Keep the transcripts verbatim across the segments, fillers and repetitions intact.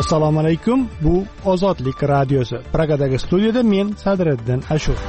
Assalomu alaykum. Bu Ozodlik radiosi. Pragadagi studiyada men Sadriddin Ashur.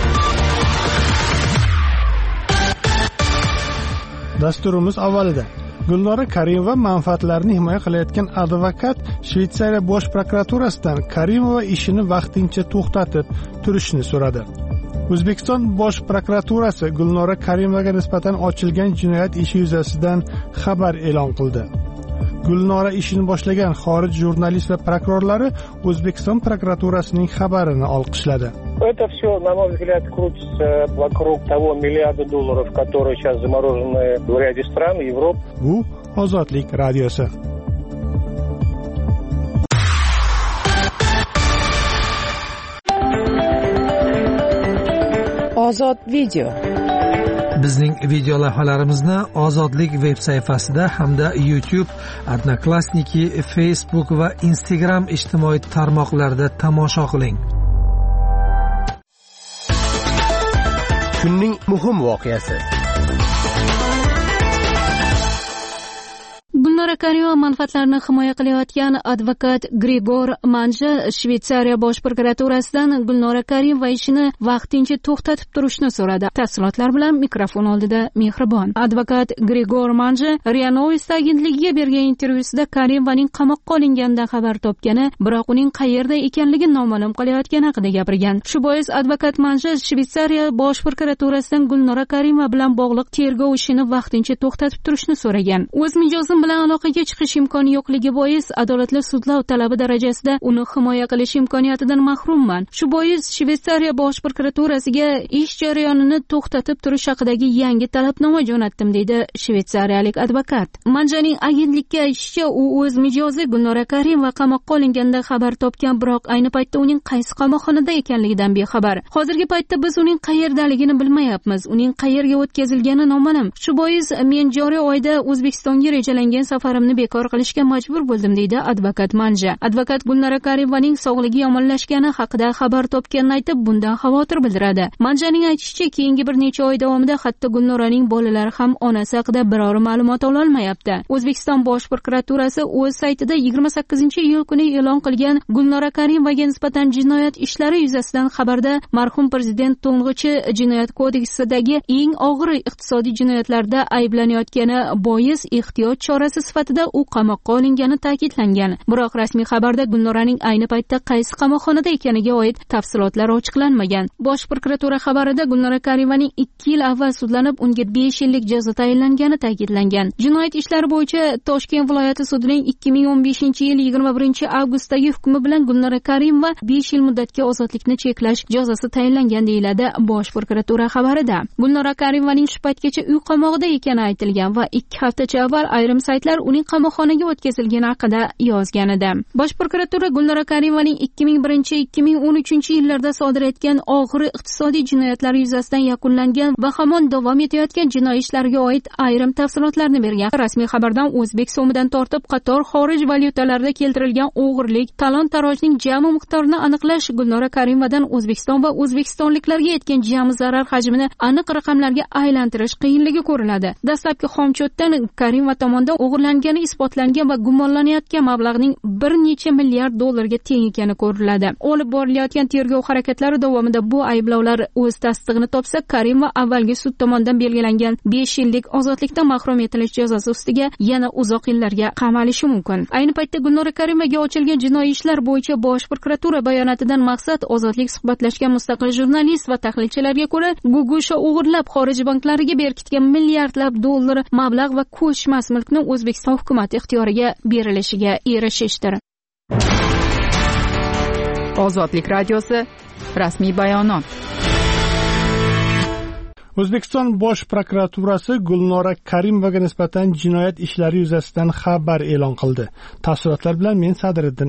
Dasturimiz avvalida Gulnora Karimova manfaatlarini himoya qilayotgan advokat Shveysariya bosh prokuraturasidan Karimova ishini vaqtincha to'xtatib turishni so'radi. O'zbekiston bosh prokuraturasi Gulnora Karimovaga nisbatan ochilgan jinoyat ishi yuzasidan xabar e'lon qildi. Gulnora ishini boshlagan xorij jurnalist va prokurorlari O'zbekiston prokuraturasining xabarini olqishladi. Это все, на мой взгляд, крутится вокруг того миллиарда долларов, которые сейчас заморожены в ряде стран Европы. Bu Ozodlik radiosi. Ozod video. Bizning video lavhalarimizni Ozodlik veb sayfasida hamda YouTube, Odnoklassniki, Facebook va Instagram ijtimoiy tarmoqlarida tomosha qiling. Kunning muhim voqeasi. Gulnora Karimova manfaatlarini himoya qilayotgan advokat Grigor Manja Shveysariya bosh prokuraturasidan Gulnora Karimova ishini vaqtincha to'xtatib turishni so'radi. Tafsilotlar bilan mikrofon oldida Mehribon. Advokat Grigor Manja Ria Novosti agentligiga bergan intervyusida Karimovaning qamoqqa olinganidan xabar topgani, biroq uning qayerda ekanligi noma'lum qolayotgani haqida gapirgan. Shu bois advokat Manja Shveysariya bosh prokuraturasidan Gulnora Karimova bilan bog'liq tergov ishini vaqtincha to'xtatib turishni so'ragan. O'z mijozim bilan aloqaga chiqish imkoni yo'qligi bois adolatli sudlov talabi darajasida uni himoya qilish imkoniyatidan mahrumman. Shu bois Shveysariya bosh prokuraturasiga ish jarayonini to'xtatib turish haqidagi yangi talabnoma jo'natdim, deydi shveysariyalik advokat. Manjaning agentlikka aytishicha, u o'z mijozi Gulnora Karimova qamoqqa olinganda xabar topgan, biroq ayni paytda uning qaysi qamoqxonada ekanligidan bexabar. Hozirgi paytda biz uning qayerdaligini bilmayapmiz. Uning qayerga o'tkazilgani noma'lum. Shu bois men joriy oyda O'zbekistonga rejalangan safarimni bekor qilishga majbur bo'ldim, deydi advokat Manja. Advokat Gulnora Karimovaning sog'ligi yomonlashgani haqida xabar topganini aytib, bundan xavotir bildiradi. Manjaning aytishicha, keyingi bir necha oy davomida hatto Gulnoraning bolalari ham onasi haqida biror ma'lumot ola olmayapti. O'zbekiston bosh prokuraturasi o'z saytida yigirma sakkizinchi iyul kuni e'lon qilgan Gulnora Karimovaga nisbatan jinoyat ishlari yuzasidan xabarda marhum prezident to'ng'ichi jinoyat kodeksidagi eng og'ir iqtisodiy jinoyatlarda ayblanayotgani bois ehtiyot chorasi sifatida u qamoqqa olingani ta'kidlangan. Biroq rasmiy xabarda Gulnoraning ayni paytda qaysi qamoqxonada ekaniga oid tafsilotlar ochiqlanmagan. Bosh prokuratura xabarida Gulnora Karimovaning ikki yil avval sudlanib, unga besh yillik jazo tayinlangani ta'kidlangan. Jinoyat ishlari bo'yicha Toshkent viloyati sudining ikki ming o'n beshinchi yil yigirma birinchi avgustdagi hukmi bilan Gulnora Karimova besh yil muddatga ozodlikni cheklash jazosi tayinlangan, deyiladi bosh prokuratura xabarida. Gulnora Karimovaning shu paytgacha uy qamog'ida ekani aytilgan va ikki haftacha avval ayrim saytlar uning qamoqxonaga o'tkazilgani haqida yozgan edi. Bosh prokuratura Gulnora Karimovaning ikki ming birinchi ikki ming o'n uchinchi yillarda sodir etgan og'ir iqtisodiy jinoyatlari yuzasidan yakunlangan va hamon davom etayotgan jinoiy ishlarga oid ayrim tafsilotlarni bergan. Rasmiy xabardan o'zbek so'midan tortib qator xorij valyutalarida keltirilgan o'g'irlik, talon-tarojning jami miqdorini aniqlash, Gulnora Karimovadan O'zbekiston va o'zbekistonliklarga yetgan jami zarar hajmini aniq raqamlarga aylantirish qiyinligi ko'riladi. Dastlabki xomchotdan Karimova tomonidan o'g'irlangani isbotlangan va gumonlanayotgan mablag'ning bir necha milliard dollarga teng ekani ko'riladi. Olib borilayotgan tergov harakatlari davomida bu ayblovlar o'z tasdig'ini topsa, Karimova avvalgi sud tomonidan belgilangan besh yillik ozodlikdan mahrum etilish jazosi ustiga yana uzoq yillarga qamalishi mumkin. Ayni paytda Gulnora Karimovaga ochilgan jinoiy ishlar bo'yicha bosh prokuratura bayonotidan maqsad ozodlik suhbatlashgan mustaqil jurnalist va tahlilchilarga ko'ra, Gugusha o'g'irlab xorij banklariga berkitgan milliardlab dollar mablag' va ko'chmas mulkni O'zbekiston hukumati ixtiyoriga berilishiga erishishdir. Ozodlik radiosi rasmiy bayonot. O'zbekiston bosh prokuraturasi Gulnora Karimovaga nisbatan jinoyat ishlari yuzasidan xabar e'lon qildi. Tafsilotlar bilan men Sadriddin Ashur.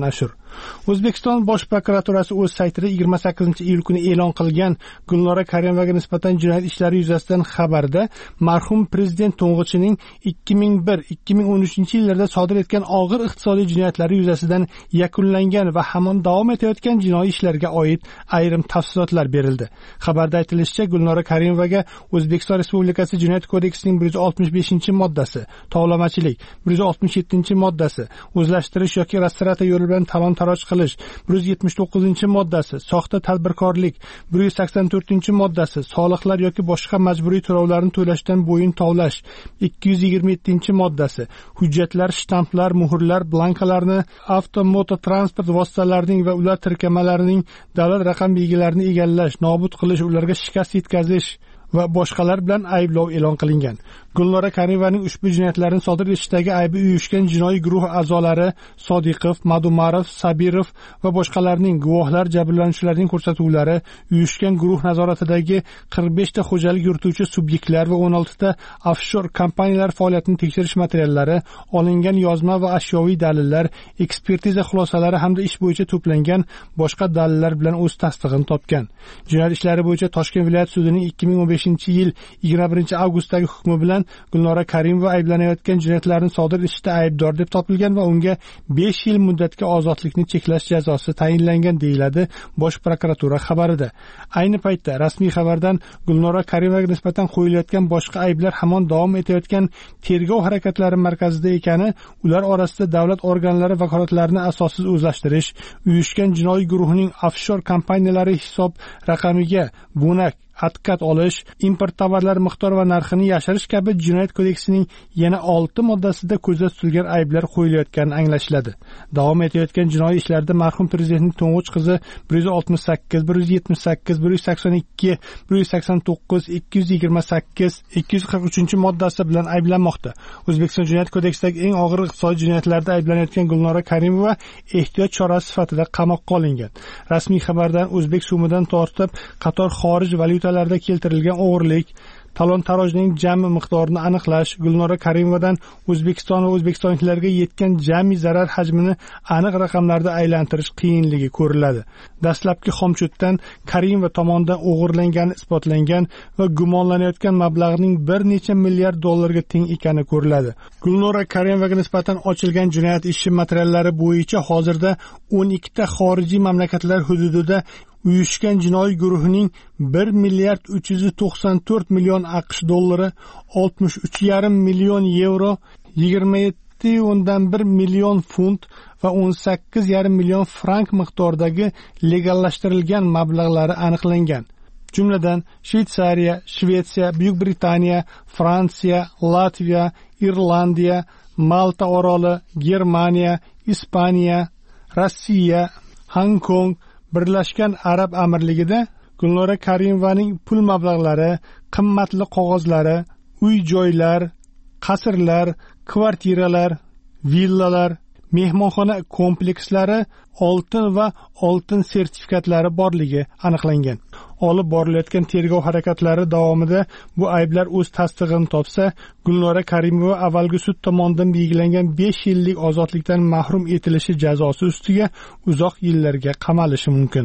O'zbekiston Bosh prokuraturasi o'z saytida yigirma sakkizinchi iyul kuni e'lon qilgan Gulnora Karimovaga nisbatan jinoyat ishlari yuzasidan xabarda marhum prezident to'ng'ichining ikki ming bir ikki ming o'n uchinchi yillarda sodir etgan og'ir iqtisodiy jinoyatlari yuzasidan yakunlangan va hamon davom etayotgan jinoiy ishlarga oid ayrim tafsilotlar berildi. Xabarda aytilishicha, Gulnora Karimovaga O'zbekiston Respublikasi Jinoyat kodeksining bir yuz oltmish beshinchi moddasi, tovlamachilik bir yuz oltmish yettinchi moddasi, o'zlashtirish yoki rastrata yo'li bilan talon-taroj qilish bir yuz yetmish to'qqizinchi moddasi, soxta tadbirkorlik bir yuz sakson to'rtinchi moddasi, soliqlar yoki boshqa majburiy to'lovlarni to'lashdan bo'yin tovlash ikki yuz yigirma yettinchi moddasi, hujjatlar, shtamplar, muhrlar, blankalarni avtomototransport vositalarining va ular tirkamalarining davlat raqam belgilarini egallash, nobud qilish, ularga shikast yetkazish va boshqalar bilan ayblov e'lon qilingan. Gulnora Karimovaning ushbu jinoyatlarni sodir etishdagi aybi uyushgan jinoiy guruh a'zolari Sodiqov, Madumarov, Sabirov va boshqalarning guvohlar, jabrlanuvchilarning ko'rsatuvlari, uyushgan guruh nazoratidagi qirq besh ta xo'jalik yurituvchi subyektlar va o'n olti ta offshor kompaniyalar faoliyatini tekshirish materiallari, olingan yozma va ashyoviy dalillar, ekspertiza xulosalari hamda ish bo'yicha to'plangan boshqa dalillar bilan o'z tasdig'ini topgan. Jinoyat ishlari bo'yicha Toshkent viloyat sudining ikki ming o'n beshinchi yil yigirma birinchi avgustdagi hukmi bilan Gulnora Karimova ayblanayotgan jinoyatlarni sodir etishda aybdor deb topilgan va unga besh yil muddatga ozodlikni cheklash jazosi tayinlangan, deyiladi Bosh prokuratura xabarida. Ayni paytda rasmiy xabardan Gulnora Karimovaga nisbatan qo'yilayotgan boshqa ayblar hamon davom etayotgan tergov harakatlari markazida ekani, ular orasida davlat organlari vakolatlarini asossiz o'zlashtirish, uyushgan jinoiy guruhning offshor kompaniyalari hisob raqamiga bo'nak atkat olish, import tovarlari miqdor va narxini yashirish kabi Jinoyat kodeksining yana olti moddasida ko'zda tutilgan ayblar qo'yilayotgani anglashiladi. Davom etayotgan jinoiy ishlarda marhum prezidentning to'ng'ich qizi bir yuz oltmish sakkiz, bir yuz yetmish sakkiz, bir yuz sakson ikki, bir yuz sakson to'qqiz, ikki yuz yigirma sakkiz, ikki yuz qirq uchinchi moddasi bilan ayblanmoqda. O'zbekiston Jinoyat kodeksidagi eng og'ir iqtisodiy jinoyatlarda ayblanayotgan Gulnora Karimova ehtiyot chorasi sifatida qamoqqa olingan. Rasmiy xabardan o'zbek so'midan tortib qator xorij valyuta larda keltirilgan o'g'irlik, talon-tarojning jami miqdorini aniqlash, Gulnora Karimovadan O'zbekiston va o'zbekistonliklarga yetgan jami zarar hajmini aniq raqamlarda aylantirish qiyinligi ko'riladi. Dastlabki xomchutdan Karimova tomonidan o'g'irlangani isbotlangan va gumonlanayotgan mablag'ning bir necha milliard dollarga teng ekani ko'riladi. Gulnora Karimovaga nisbatan ochilgan jinoyat ishi materiallari bo'yicha hozirda o'n ikkita xorijiy mamlakatlar hududida uyushgan jinoiy guruhining bir milliard uch yuz to'qson to'rt million AQSh dollari, oltmish uch yarim million yevro, yigirma yetti o'ndan bir million funt va o'n sakkiz yarim million frank miqdoridagi legallashtirilgan mablag'lari aniqlangan. Jumladan Shveysariya, Shvetsiya, Buyuk Britaniya, Fransiya, Latviya, Irlandiya, Malta oroli, Germaniya, Ispaniya, Rossiya, Hong Kong, Birlashgan Arab Amirligida Gulnora Karimovaning pul mablag'lari, qimmatli qog'ozlari, uy-joylar, qasrlar, kvartiralar, villalar, mehmonxona komplekslari, oltin va oltin sertifikatlari borligi aniqlangan. Olib borilayotgan tergov harakatlari davomida bu ayblar o'z tasdig'ini topsa, Gulnora Karimova avvalgi sud tomonidan belgilangan besh yillik ozodlikdan mahrum etilishi jazosi ustiga uzoq yillarga qamalishi mumkin.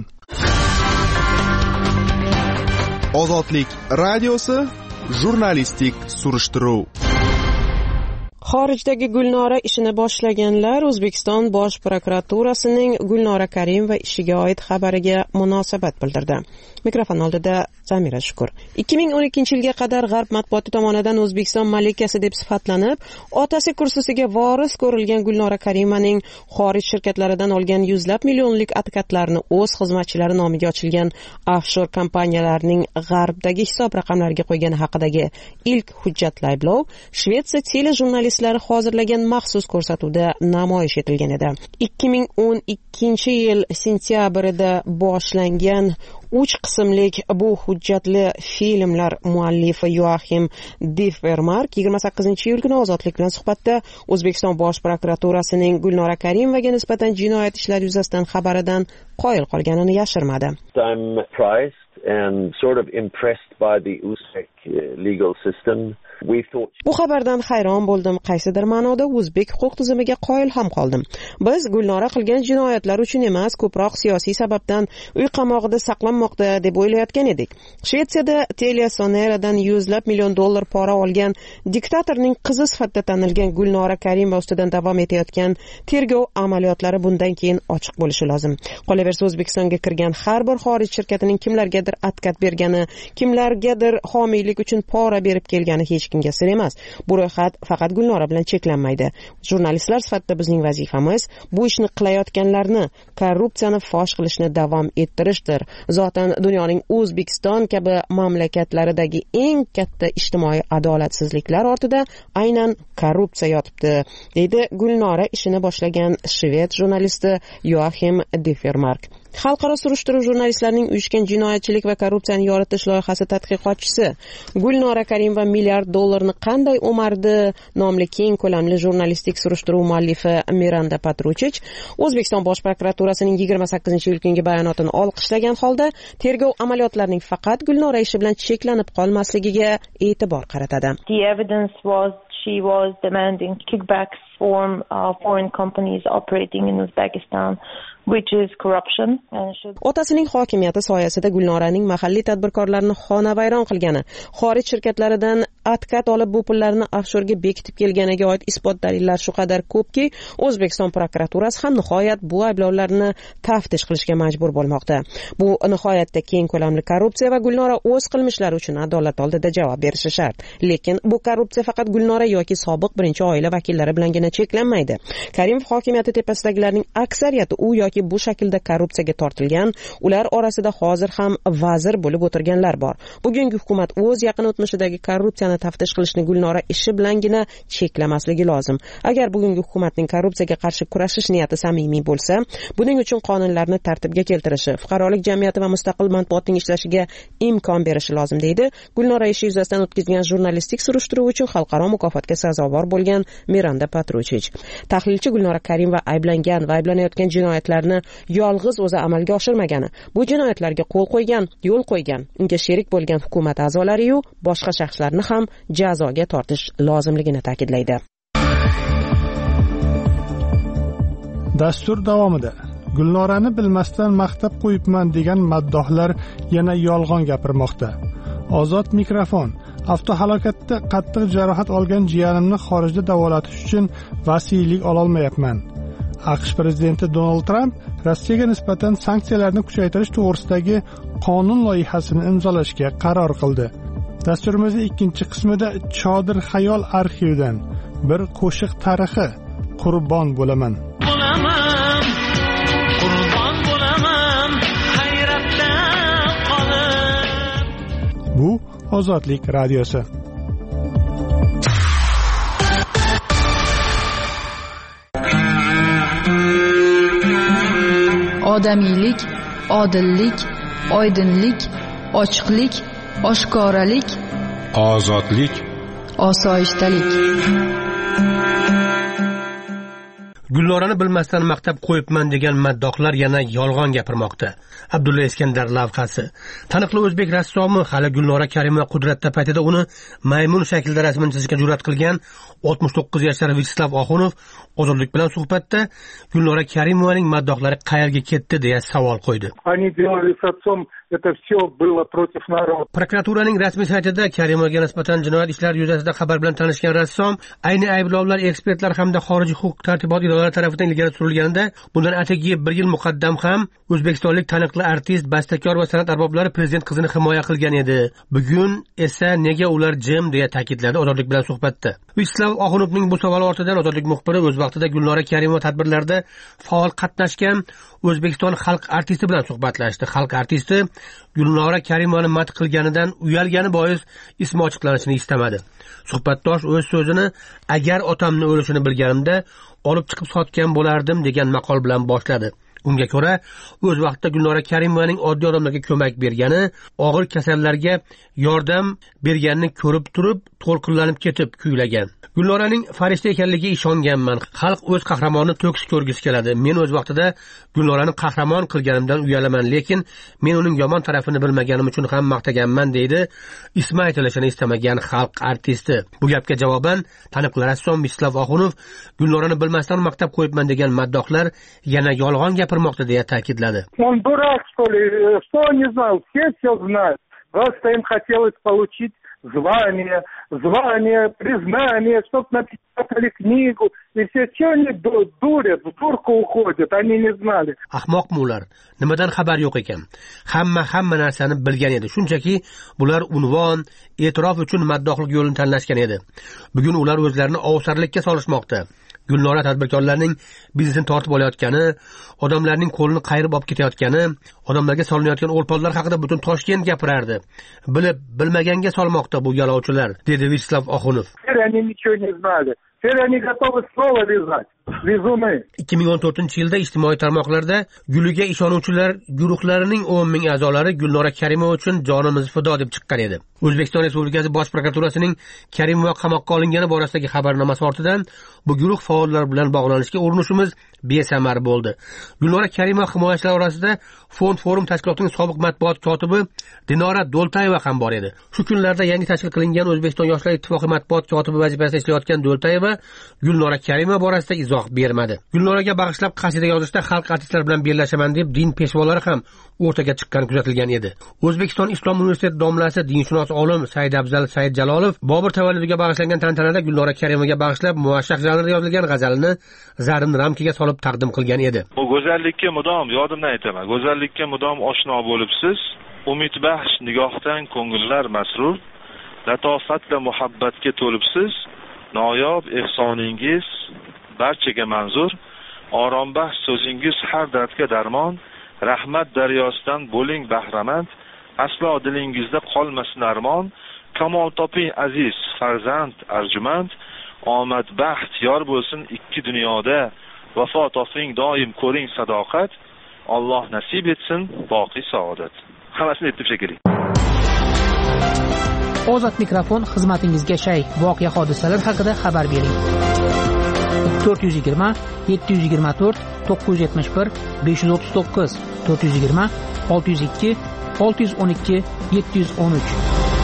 Ozodlik radiosi jurnalistik surishtiruv. Xorijdagi Gulnora ishini boshlaganlar O'zbekiston Bosh prokuraturasining Gulnora Karimova ishiga oid xabariga munosabat bildirdi. Mikrofon oldida Zamira Shukur. ikki ming o'n ikkinchi yilga qadar G'arb matbuoti tomonidan O'zbekiston malikasi deb sifatlanib, otasi kursisiga voris ko'rilgan Gulnora Karimovaning xorij shirkatlaridan olgan yuzlab millionlik atkatlarni o'z xizmatchilari nomiga ochilgan offshor kompaniyalarning G'arbdagi hisob raqamlariga qo'ygani haqidagi ilk hujjatli ayblov Shvetsiya telejurnalistlari hozirlagan maxsus ko'rsatuvda namoyish etilgan edi. ikki ming o'n ikkinchi yil sentyabrida boshlangan uch qismlik bu hujjatli filmlar muallifi Yoachim Differmark yigirma sakkizinchi iyul kuni Ozodlik bilan suhbatda O'zbekiston Bosh prokuraturasining Gulnora Karimovaga nisbatan jinoyat ishlari yuzasidan xabaridan qoyil qolganini yashirmadi. I'm surprised and sort of impressed by the Uzbek legal system. we thought. Bu xabardan hayron bo'ldim, qaysidir ma'noda o'zbek huquq tizimiga qoyil ham qoldim. Biz Gulnora qilgan jinoyatlar uchun emas, ko'proq siyosiy sababdan uy qamog'ida saqlanmoqda deb o'ylayotgan edik. Shvetsiyada Telia Soneradan yuzlab million dollar pora olgan diktatorning qizi sifatida tanilgan Gulnora Karimova ustidan davom etayotgan tergov amaliyotlari bundan keyin ochiq bo'lishi lozim. Qolaversa, O'zbekistonga kirgan har bir xorij shirkatining kimlargadir atkat bergani, kimlargadir homiylik uchun pora berib kelgani hech kimga sir emas. Bu ro'yxat faqat Gulnora bilan cheklanmaydi. Jurnalistlar sifatida bizning vazifamiz bu ishni qilayotganlarni, korrupsiyani fosh qilishni davom ettirishdir. Zotan dunyoning O'zbekiston kabi mamlakatlaridagi eng katta ijtimoiy adolatsizliklar ortida aynan korrupsiya yotibdi, deydi Gulnora ishini boshlagan shved jurnalisti Joachim Defermark. Xalqaro surishtiruv jurnalistlarining uyushgan jinoyatchilik va korrupsiyani yoritish loyihasi tadqiqotchisi Gulnora Karimova milliard dollarni qanday o'mardi nomli keng ko'lamli jurnalistik surishtiruv muallifi Miranda Patruchich O'zbekiston Bosh prokuraturasining yigirma sakkizinchi iyul kungi bayonotini olqishlagan holda tergov amaliyotlarining faqat Gulnora ishi bilan cheklanib qolmasligiga e'tibor qaratadi. The evidence was she was demanding kickbacks from uh, foreign companies operating in Uzbekistan, which is corruption. Otasining hokimiyati soyasida Gulnoraning mahalliy tadbirkorlarni xonavayron qilgani, xorij shirkatlaridan atkat olib bu pullarni offshorga bekitib kelganiga oid isbot dalillar shu qadar ko'pki, O'zbekiston prokuraturasi ham nihoyat bu ayblovlarni taftish qilishga majbur bo'lmoqda. Bu nihoyatda keng ko'lamli korrupsiya va Gulnora o'z qilmishlari uchun adolat oldida javob berishi shart. Lekin bu korrupsiya faqat Gulnora yoki sobiq birinchi oila vakillari bilangina cheklanmaydi. Karimov hokimiyati tepasidagilarning aksariyati u yoki bu shaklda korrupsiyaga tortilgan, ular orasida hozir ham vazir bo'lib o'tirganlar bor. Bugungi hukumat o'z yaqin o'tmishidagi korrupsiyani taftish qilishni Gulnora ishi bilangina cheklamasligi lozim. Agar bugungi hukumatning korrupsiyaga qarshi kurashish niyati samimiy bo'lsa, buning uchun qonunlarni tartibga keltirishi, fuqarolik jamiyati va mustaqil matbuotning ishlashiga imkon berishi lozim, deydi Gulnora ishi yuzasidan o'tkazilgan jurnalistik surishtiruv uchun xalqaro mukofotga sazovor bo'lgan Miranda Patruchich. Tahlilchi Gulnora Karimova ayblangan va ayblanayotgan jinoyatlarni yolg'iz o'zi amalga oshirmagani, bu jinoyatlarga qo'l qo'ygan, yo'l qo'ygan, unga sherik bo'lgan hukumat a'zolari-yu boshqa shaxslarni ham jazoga tortish lozimligini ta'kidlaydi. Dastur davomida Gulnorani bilmasdan maqtab qo'yibman degan maddohlar yana yolg'on gapirmoqda. Ozod mikrofon. Avtohalokatda qattiq jarohat olgan jiyanimni xorijda davolatish uchun vasiylik ololmayapman. AQSh prezidenti Donald Trump Rossiyaga nisbatan sanksiyalarni kuchaytirish to'g'risidagi qonun loyihasini imzolashga qaror qildi. Dasturimizning ikkinchi qismida Chodir xayol arxividan bir qo'shiq tarixi Qurbon bo'laman. Bo'laman, qurbon bo'laman, hayratda qolib. Bu Ozodlik radiosi. Odamiylik, odillik, oydinlik, ochiqlik, oshkoralik, ozodlik, osoyishtalik. Gulnorani bilmasdan maqtab qo'yibman degan maddohlar yana yolg'on gapirmoqda. Abdulla Iskandar lavhasi. Taniqli o'zbek rassomi hali Gulnora Karimova qudratda paytida uni maymun shaklda rasmini chizishga jur'at qilgan oltmish to'qqiz yashar Vyacheslav Oxunov Ozodlik bilan suhbatda Gulnora Karimovaning maddohlari qayerga ketdi deya savol qo'ydi. Они делали с отцом, это все было против народа. Prokuraturaning rasmiy saytida Karimovaga nisbatan jinoyat ishlari yuzasidan xabar bilan tanishgan rassom ayni ayblovlar ekspertlar hamda xorijiy huquq tartibot idoralari tomonidan ilgari surilganida bundan atigi bir yil muqaddam ham o'zbekistonlik taniqli artist, bastakor va san'at arboblari prezident qizini himoya qilgan edi. Bugun esa nega ular jim deya ta'kidladi Ozodlik bilan suhbatda. Vyacheslav Oxunovning bu savoli ortidan Ozodlik muxbiri o'z vaqtida Gulnora Karimova tadbirlarida faol qatnashgan O'zbekiston xalq artisti bilan suhbatlashdi. Xalq artisti Gulnora Karimovani madh qilganidan uyalgani bois ismi ochiqlanishini istamadi. Suhbatdosh o'z so'zini agar otamni o'lishini bilganimda olib chiqib sotgan bo'lardim degan maqol bilan boshladi. Unga ko'ra, o'z vaqtida Gulnora Karimovaning oddiy odamlarga ko'mak bergani, og'ir kasallarga yordam berganini ko'rib turib, to'lqinlanib ketib kuylagan. Gulnoraning farishta ekanligiga ishonganman. Xalq o'z qahramonini to'kis ko'rgisi keladi. Men o'z vaqtida Gulnorani qahramon qilganimdan uyalaman, lekin men uning yomon tarafini bilmaganim uchun ham maqtaganman, deydi ismi aytilishini istamagan xalq artisti. Bu gapga javoban taniqli rassom Mislav Oxunov Gulnorani bilmasdan maqtab qo'yibman degan maddohlar yana yolg'on gapirmoqda deya ta'kidladi. Он дурак, что ли? Что он не знал? Все все знают. Просто им хотелось получить звание, звание, признание, чтобы написали книгу. И все, что они дурят, в дурку уходят, они не знали. Ahmoqmi ular? Nimadan xabar yo'q ekan? Hamma hamma narsani bilgan edi. Shunchaki bular unvon, e'tirof uchun maddohlik yo'lini tanlashgan edi. Bugun ular o'zlarini ovsarlikka solishmoqda. Gulnora tadbirkorlarning biznesini tortib olayotgani, odamlarning qo'lini qayirib olib ketayotgani, odamlarga solinayotgan o'lpollar haqida butun Toshkent gapirardi. Bilib, bilmaganga solmoqda bu yalovchilar, dedi Vislav Oxunov. Они ничего не знали. Теперь они готовы снова вязать. Везуны. ikki ming o'n to'rtinchi yilda ijtimoiy tarmoqlarda guliga ishonuvchilar guruhlarining o'n ming a'zolari Gulnora Karimova uchun jonimizni fido deb chiqqan edi. O'zbekiston Respublikasi Bosh prokuraturasining Karimova qamoqqa olingani borasidagi xabarnomasi ortidan bu guruh faollari bilan bog'lanishga urinishimiz besamar bo'ldi. Gulnora Karimova himoyachilari orasida Fond Forum tashkilotining sobiq matbuot kotibi Dinora Do'ltayeva ham bor edi. Shu kunlarda yangi tashkil qilingan O'zbekiston Yoshlar ittifoqi matbuot kotibi vazifasida ishlayotgan Do'ltayeva Gulnora Karimova borasida izoh bermadi. Gulnoraga bag'ishlab qasida yozishda xalq artistlari bilan bellashaman deb din peshvolari ham o'rtaga chiqqani kuzatilgan edi. O'zbekiston Islom universiteti domlasi dinshunos olim Saidabzal Saidjalolov Bobur tavalludiga bag'ishlangan tantanada Gulnora Karimovaga bag'ishlab muashshaq janrda yozilgan g'azalini zarin ramkaga solib taqdim qilgan edi. Bu go'zallikka mudom yodimdan aytaman. Go'zallikka mudom oshno bo'libsiz. Umidbaxsh nigohdan ko'ngillar masrur. Latofatla muhabbatga to'libsiz. Noyob ehsoningiz barchaga manzur. Orombaxsh so'zingiz har dardga darmon. Rahmat daryosidan bo'ling bahramand. Aslo dilingizda qolmasin armon. Kamol toping aziz farzand arjumand. Omad baxt yor bo'lsin ikki dunyoda. Vafo toping doim ko'ring sadoqat. Alloh nasib etsin boqiy saodat. Hammasini aytib shekilli. Ozod mikrofon xizmatingizga shay. Voqea hodisalar haqida xabar bering. to'rt yuz yigirma yetti yuz yigirma to'rt to'qqiz yuz yetmish bir besh yuz o'ttiz to'qqiz to'rt yuz yigirma olti yuz ikki olti yuz o'n ikki yetti yuz o'n uch.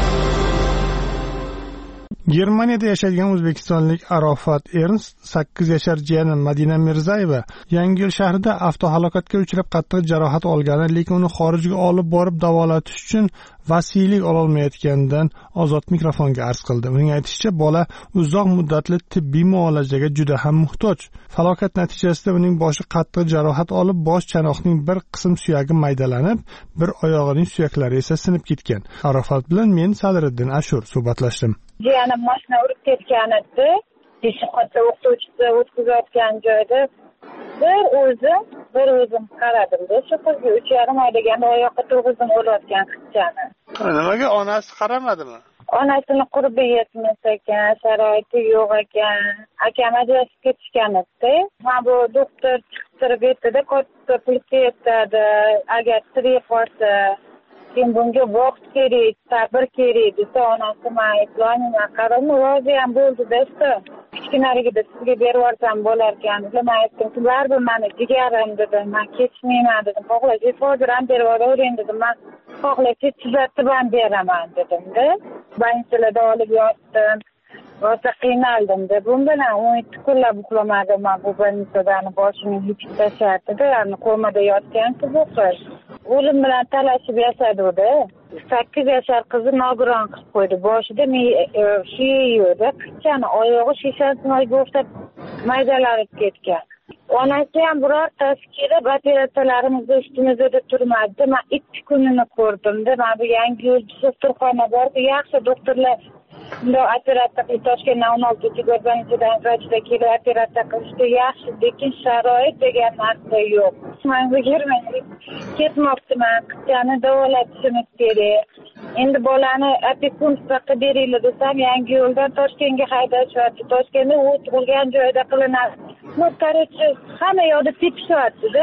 Germaniyada yashaydigan o'zbekistonlik Arofat Ernst sakkiz yashar jiyani Madina Mirzayeva Yangiyo'l shahrida avtohalokatga uchrab qattiq jarohat olgani, lekin uni xorijga olib borib davolatish uchun vasiylik ololmayotganidan Ozod mikrofonga arz qildi. Uning aytishicha, bola uzoq muddatli tibbiy muolajaga juda ham muhtoj. Falokat natijasida uning boshi qattiq jarohat olib, bosh chanoqning bir qism suyagi maydalanib, bir oyog'ining suyaklari esa sinib ketgan. Arofat bilan men Sadriddin Ashur suhbatlashdim. Jiyanim mashina urib ketgan edi. Peshxotda o'qituvchisi o'tkazayotgan joyda bir o'zim, bir o'zim qaradim-da, shu qizga uch yarim oy deganda oyoqqa turg'izdim o'layotgan qizchani. Nimaga onasi qaramadimi? Onasini qurbi yetmas ekan, sharoiti yo'q ekan. Akam ajrashib ketishgan edi. Ha bu doktor chiqtirib aytdi-da, katta pul ketadi. Agar tirik qolsa Sen bunga vaqt kerak, sabr kerak desa, onasi men aytlanim, qaramni rozi ham bo'ldi-da, işte. Kichkinaligida sizga berib yuborsam bo'lar ekan. Men aytdim, baribir meni jigarim dedim, men ketmayman dedim. Xohlasangiz hozir ham berib yuboravering dedim. Men xohlasangiz tuzatib ham beraman dedim-da. Bankalarda olib yotdim. Rosa qiynaldim-da. Bu bilan o'n yetti kunlab uxlamadim. Men bu bankadan boshimni yechib tashladi-da, yani komada yotgan qiz o'qir. O'lim bilan talashib yashadi-da. sakkiz yashar qizni nogiron qilib qo'ydi. Boshida shiya yiyordi. Qizchani oyog'i shishasini o'xshab maydalanib ketgan. Onasi ham birortasi kelib operatsiyalarimizni ustimizda turmadi. Men ikki kunini ko'rdim-da. Men bu Yangiyo'l doktorxona bordi. Yaxshi doktorlar Bunda operatsiya qilib Toshkentdan o'n oltinchi go'rbanchidan vrachda kelib operatsiya qilishdi. Yaxshi, lekin sharoit degan narsa yo'q. Men bu yerga ketmoqchiman. Qizchani davolatishimiz kerak. Endi bolani opekun sifatida beringlar desam, Yangiyo'ldan Toshkentga haydashyapti. Toshkentda u tug'ilgan joyda qilinadi. Bu, короче, hamma yoqda tepishyapti-da.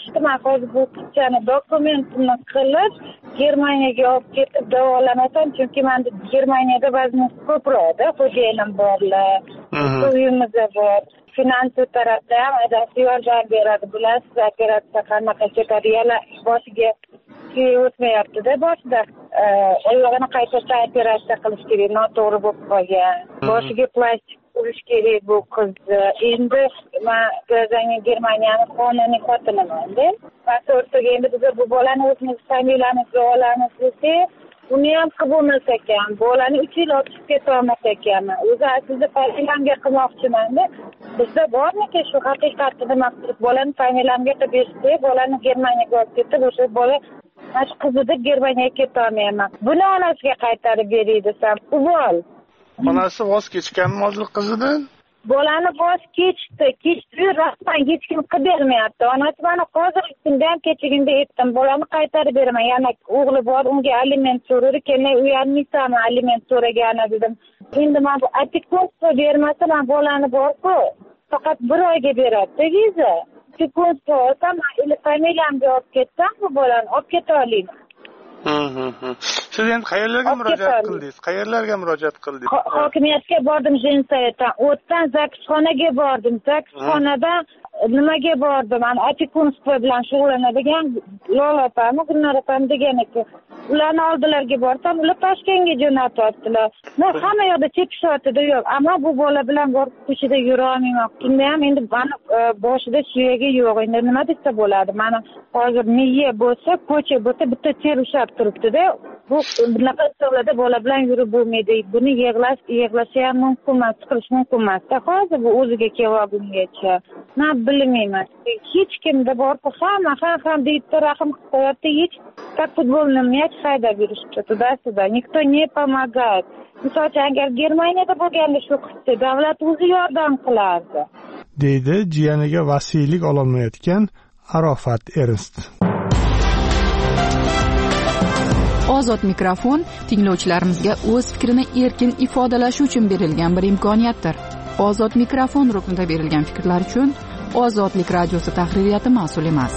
aytishdi, men hozir bu qizchani dokumentini qilib Germaniyaga olib ketib davolamasam, chunki menda Germaniyada vaznim ko'proqda, xo'jayinim borlar, uyimiz bor. Finansiy tarafda ham adasi yordam beradi. Bilasiz, operatsiya qanaqa ketadi, yana boshiga o'tmayapti-da, boshida oyog'ini qayta operatsiya qilish kerak, noto'g'ri bo'lib qolgan. Boshiga plastik urish kerak bu qizni. Endi men o'zimning Germaniyani qonuniy xotiniman-da. Pasportga endi biz bu bolani o'zimiz familiyamizga olamiz desak, uni ham qilib bo'lmas ekan. Bolani uch yil otib ketolmas ekanman. O'zi aslida familiyamga qilmoqchiman-da. Bizda bormi-ki shu haqiqatni nima qilib bolani familiyamga qilib bersak, bolani Germaniyaga olib ketib, o'sha bola mana shu qizni Germaniyaga ketolmayman. Buni onasiga qaytarib beray desam, u bol. Onasi voz kechganmi hozir qizidan? Bolani voz kechdi, kechdi, rasman hech kim qilib bermayapti. Onasi mana hozirgi kunda ham kechagunda aytdim, bolani qaytarib beraman. Yana o'g'li bor, unga aliment so'radi, kelmay uyalmaysanmi aliment so'ragani dedim. Endi men bu opiekunstvo bermasa, men bolani bor-ku, faqat bir oyga beradi-da viza. Opiekunstvo olsam, men familiyamga olib ketsam, bu bolani olib keta olaman. Siz endi qayerlarga murojaat qildingiz? Qayerlarga murojaat qildingiz? Hokimiyatga bordim, Jensayetdan. O'tdan zakisxonaga bordim. Zakisxonadan nimaga bordim? Mana opiekunstvo bilan shug'ullanadigan Lola opami, Gulnor opam deganiki. Ularni oldilariga borsam, ular Toshkentga jo'natyaptilar. Men hamma yoqda chepishyapti-da, yo'q. Ammo bu bola bilan borib ko'chada yura olmayman. Tunda ham endi mani boshida suyagi yo'q. Endi nima desa bo'ladi? Mana hozir miya bo'lsa, ko'cha bo'lsa, bitta ter ushlab turibdi-da. Bu bunaqa savlada bola bilan yurib bo'lmaydi. Buni yig'lash, yig'lashi ham mumkin emas, chiqish mumkin emas-da. Hozir bu o'ziga kelmagungacha. Men bilmayman. Hech kimda borku hamma ham ham deb rahim qilib qo'yapti. Hech как футбольный мяч haydab yurishdi tуда-sюда. Никто не помогает. Misol uchun agar Germaniyada bo'lganda shu qizga davlat o'zi yordam qilardi. Deydi jiyaniga vasiylik ololmayotgan Arofat Ernst. Ozod mikrofon tinglovchilarimizga o'z fikrini erkin ifodalashi uchun berilgan bir imkoniyatdir. Ozod mikrofon ruknida berilgan fikrlar uchun Ozodlik radiosi tahririyati mas'ul emas.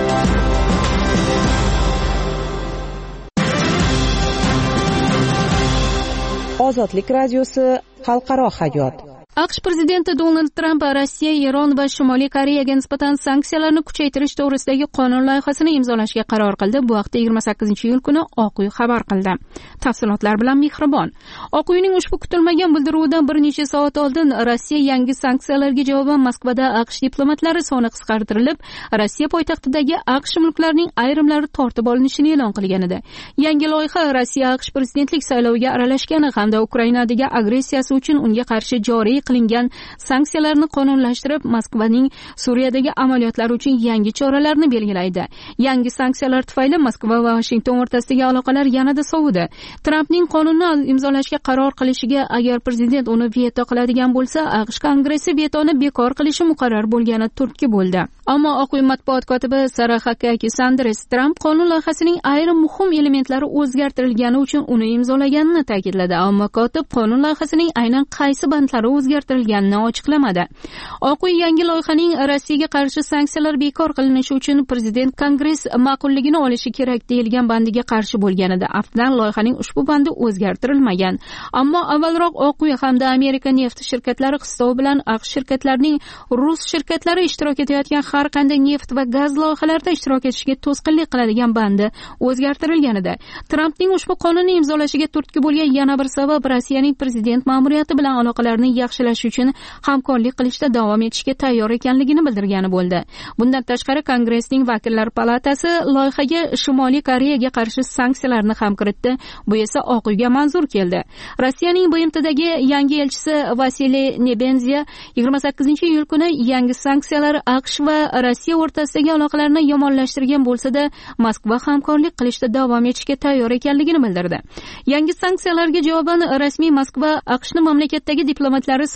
Ozodlik radiosi xalqaro hayot. AQSh prezidenti Donald Tramp Rossiya, Eron va Shimoliy Koreyaga nisbatan sanksiyalarni kuchaytirish to'g'risidagi qonun loyihasini imzolashga qaror qildi. Bu haqda yigirma sakkizinchi iyul kuni Oq uy xabar qildi. Tafsilotlar bilan Mehribon. Oq uyning ushbu kutilmagan bildiruvidan bir necha soat oldin Rossiya yangi sanksiyalarga javoban Moskvada AQSh diplomatlari soni qisqartirilib, Rossiya poytaxtidagi AQSh mulklarining ayrimlari tortib olinishini e'lon qilgan edi. Yangi loyiha Rossiya AQSh prezidentlik sayloviga aralashgani hamda Ukrainadagi agressiyasi uchun unga qarshi joriy qilingan sanksiyalarni qonunlashtirib, Moskvaning Suriyadagi amaliyotlari uchun yangi choralarni belgilaydi. Yangi sanksiyalar tufayli Moskva va Washington o'rtasidagi aloqalar yanada sovidi. Trampning qonunni imzolashga qaror qilishiga agar prezident uni veto qiladigan bo'lsa, AQSh Kongressi vetoni bekor qilishi muqarrar bo'lgani turtki bo'ldi. Ammo Oq uy matbuot kotibi Sara Hakaki Sanders Tramp qonun loyihasining ayrim muhim elementlari o'zgartirilgani uchun uni imzolaganini ta'kidladi. Ammo kotib qonun loyihasining aynan qaysi bandlari o'zgartirilganini ochiqlamadi. Oq uy yangi loyihaning Rossiyaga qarshi sanksiyalar bekor qilinishi uchun prezident Kongress ma'qulligini olishi kerak deyilgan bandiga qarshi bo'lganida, aftidan loyihaning ushbu bandi o'zgartirilmagan. Ammo avvalroq Oq uy hamda Amerika neft shirkatlari qistovi bilan AQSh shirkatlarining rus shirkatlari ishtirok etayotgan har qanday neft va gaz loyihalarida ishtirok etishiga to'sqinlik qiladigan bandi o'zgartirilgan edi. Trampning ushbu qonunni imzolashiga turtki bo'lgan yana bir sabab Rossiyaning prezident ma'muriyati bilan aloqalarni yaxshilash uchun hamkorlik qilishda davom etishga tayyor ekanligini bildirgani bo'ldi. Bundan tashqari Kongressning vakillar palatasi loyihaga Shimoliy Koreyaga qarshi sanksiyalarni ham kiritdi. Bu esa Oq uyga manzur keldi. Rossiyaning B M Tdagi yangi elchisi Vasiliy Nebenzia yigirma sakkizinchi iyul kuni yangi sanksiyalar AQSh va Rossiya o'rtasidagi aloqalarni yomonlashtirgan bo'lsa-da, Moskva hamkorlik qilishda davom etishga tayyor ekanligini bildirdi. Yangi sanksiyalarga javoban rasmiy Moskva AQShning mamlakatdagi diplomatlari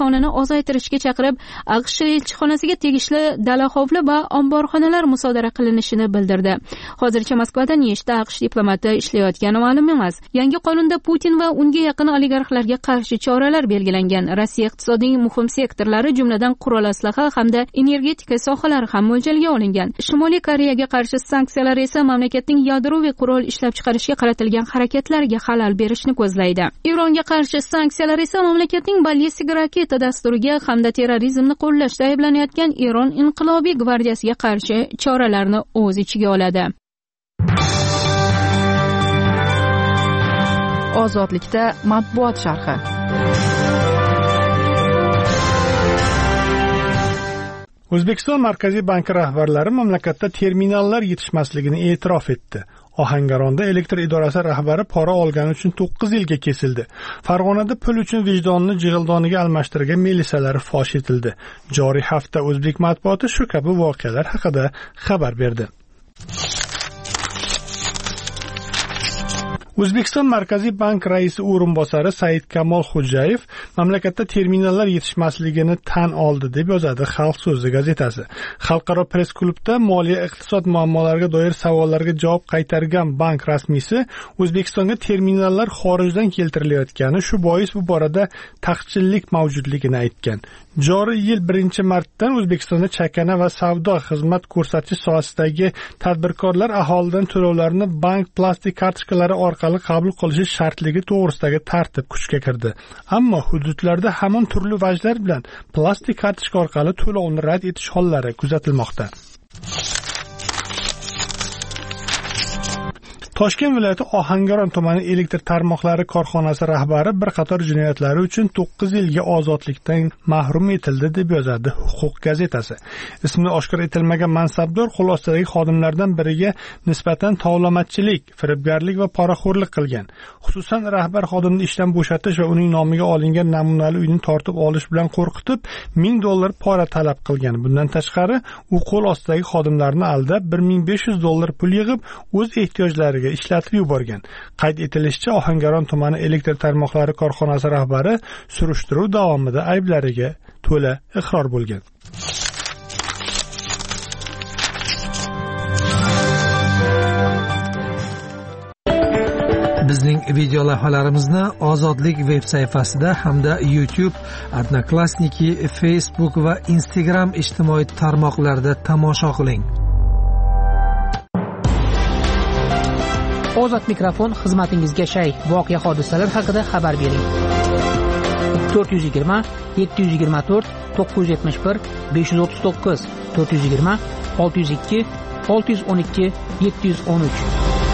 sonini ozaytirishga chaqirib, AQSh elchixonasiga tegishli dala hovli va omborxonalar musodara qilinishini bildirdi. Hozircha Moskvada nechta AQSh diplomati ishlayotgani ma'lum emas. Yangi qonunda Putin va unga yaqin oligarxlarga qarshi choralar belgilangan. Rossiya iqtisodining muhim sektorlari, jumladan qurol aslaha hamda energetika sohalari ham mo'ljalga olingan. Shimoliy Koreyaga qarshi sanksiyalar esa mamlakatning yadroviy qurol ishlab chiqarishga qaratilgan harakatlarga xalal berishni ko'zlaydi. Eronga qarshi sanksiyalar esa mamlakatning ballistik raketa dasturiga hamda terrorizmni qo'llashda ayblanayotgan Eron inqilobiy gvardiyasiga qarshi choralarni o'z ichiga oladi. Ozodlikda matbuot sharhi. O'zbekiston Markaziy banki rahbarlari mamlakatda terminallar yetishmasligini e'tirof etdi. Ohangaronda elektr idorasi rahbari pora olgani uchun to'qqiz yilga kesildi. Farg'onada pul uchun vijdonni jig'ildoniga almashtirgan milisalar fosh etildi. Joriy hafta o'zbek matbuoti shu kabi voqealar haqida xabar berdi. O'zbekiston Markaziy bank raisi o'rinbosari Said Kamol Xo'jayev mamlakatda terminallar yetishmasligini tan oldi deb yozadi Xalq so'zi gazetasi. Xalqaro press klubda moliya iqtisod muammolariga doir savollarga javob qaytargan bank rasmiysi O'zbekistonga terminallar xorijdan keltirilayotgani, shu bois bu borada taqchillik mavjudligini aytgan. Joriy yil birinchi martdan O'zbekistonda chakana va savdo xizmat ko'rsatish sohasidagi tadbirkorlar aholidan to'lovlarni bank plastik kartochkalari orqali qabul qilishi shartligi to'g'risidagi tartib kuchga kirdi. Ammo hududlarda hamon turli vajlar bilan plastik kartochka orqali to'lovni rad etish hollari kuzatilmoqda. Toshkent viloyati Ohangaron tumani elektr tarmoqlari korxonasi rahbari bir qator jinoyatlari uchun to'qqiz yilga ozodlikdan mahrum etildi deb yozadi Huquq gazetasi. Ismi oshkor etilmagan mansabdor qo'l ostidagi xodimlardan biriga nisbatan tovlamachilik, firibgarlik va poraxo'rlik qilgan. Xususan, rahbar xodimni ishdan bo'shatish va uning nomiga olingan namunali uyni tortib olish bilan qo'rqitib, ming dollar pora talab qilgan. Bundan tashqari, u qo'l ostidagi xodimlarni aldab, bir ming besh yuz dollar pul yig'ib, o'z ehtiyojlariga ishlatib yuborgan. Qayd etilishicha, Ohangaron tumani elektr tarmoqlari korxonasi rahbari surishtiruv davomida ayblariga to'la iqror bo'lgan. Bizning video lavhalarimizni Ozodlik veb sayfasida hamda YouTube, Odnoklassniki, Facebook va Instagram ijtimoiy tarmoqlarida tomosha qiling. Ozod mikrofon xizmatingizga shay, voqea hodisalar haqida xabar bering. to'rt yuz yigirma yetti yuz yigirma to'rt to'qqiz yuz yetmish bir besh yuz o'ttiz to'qqiz to'rt yuz yigirma olti yuz ikki olti yuz o'n ikki yetti yuz o'n uch.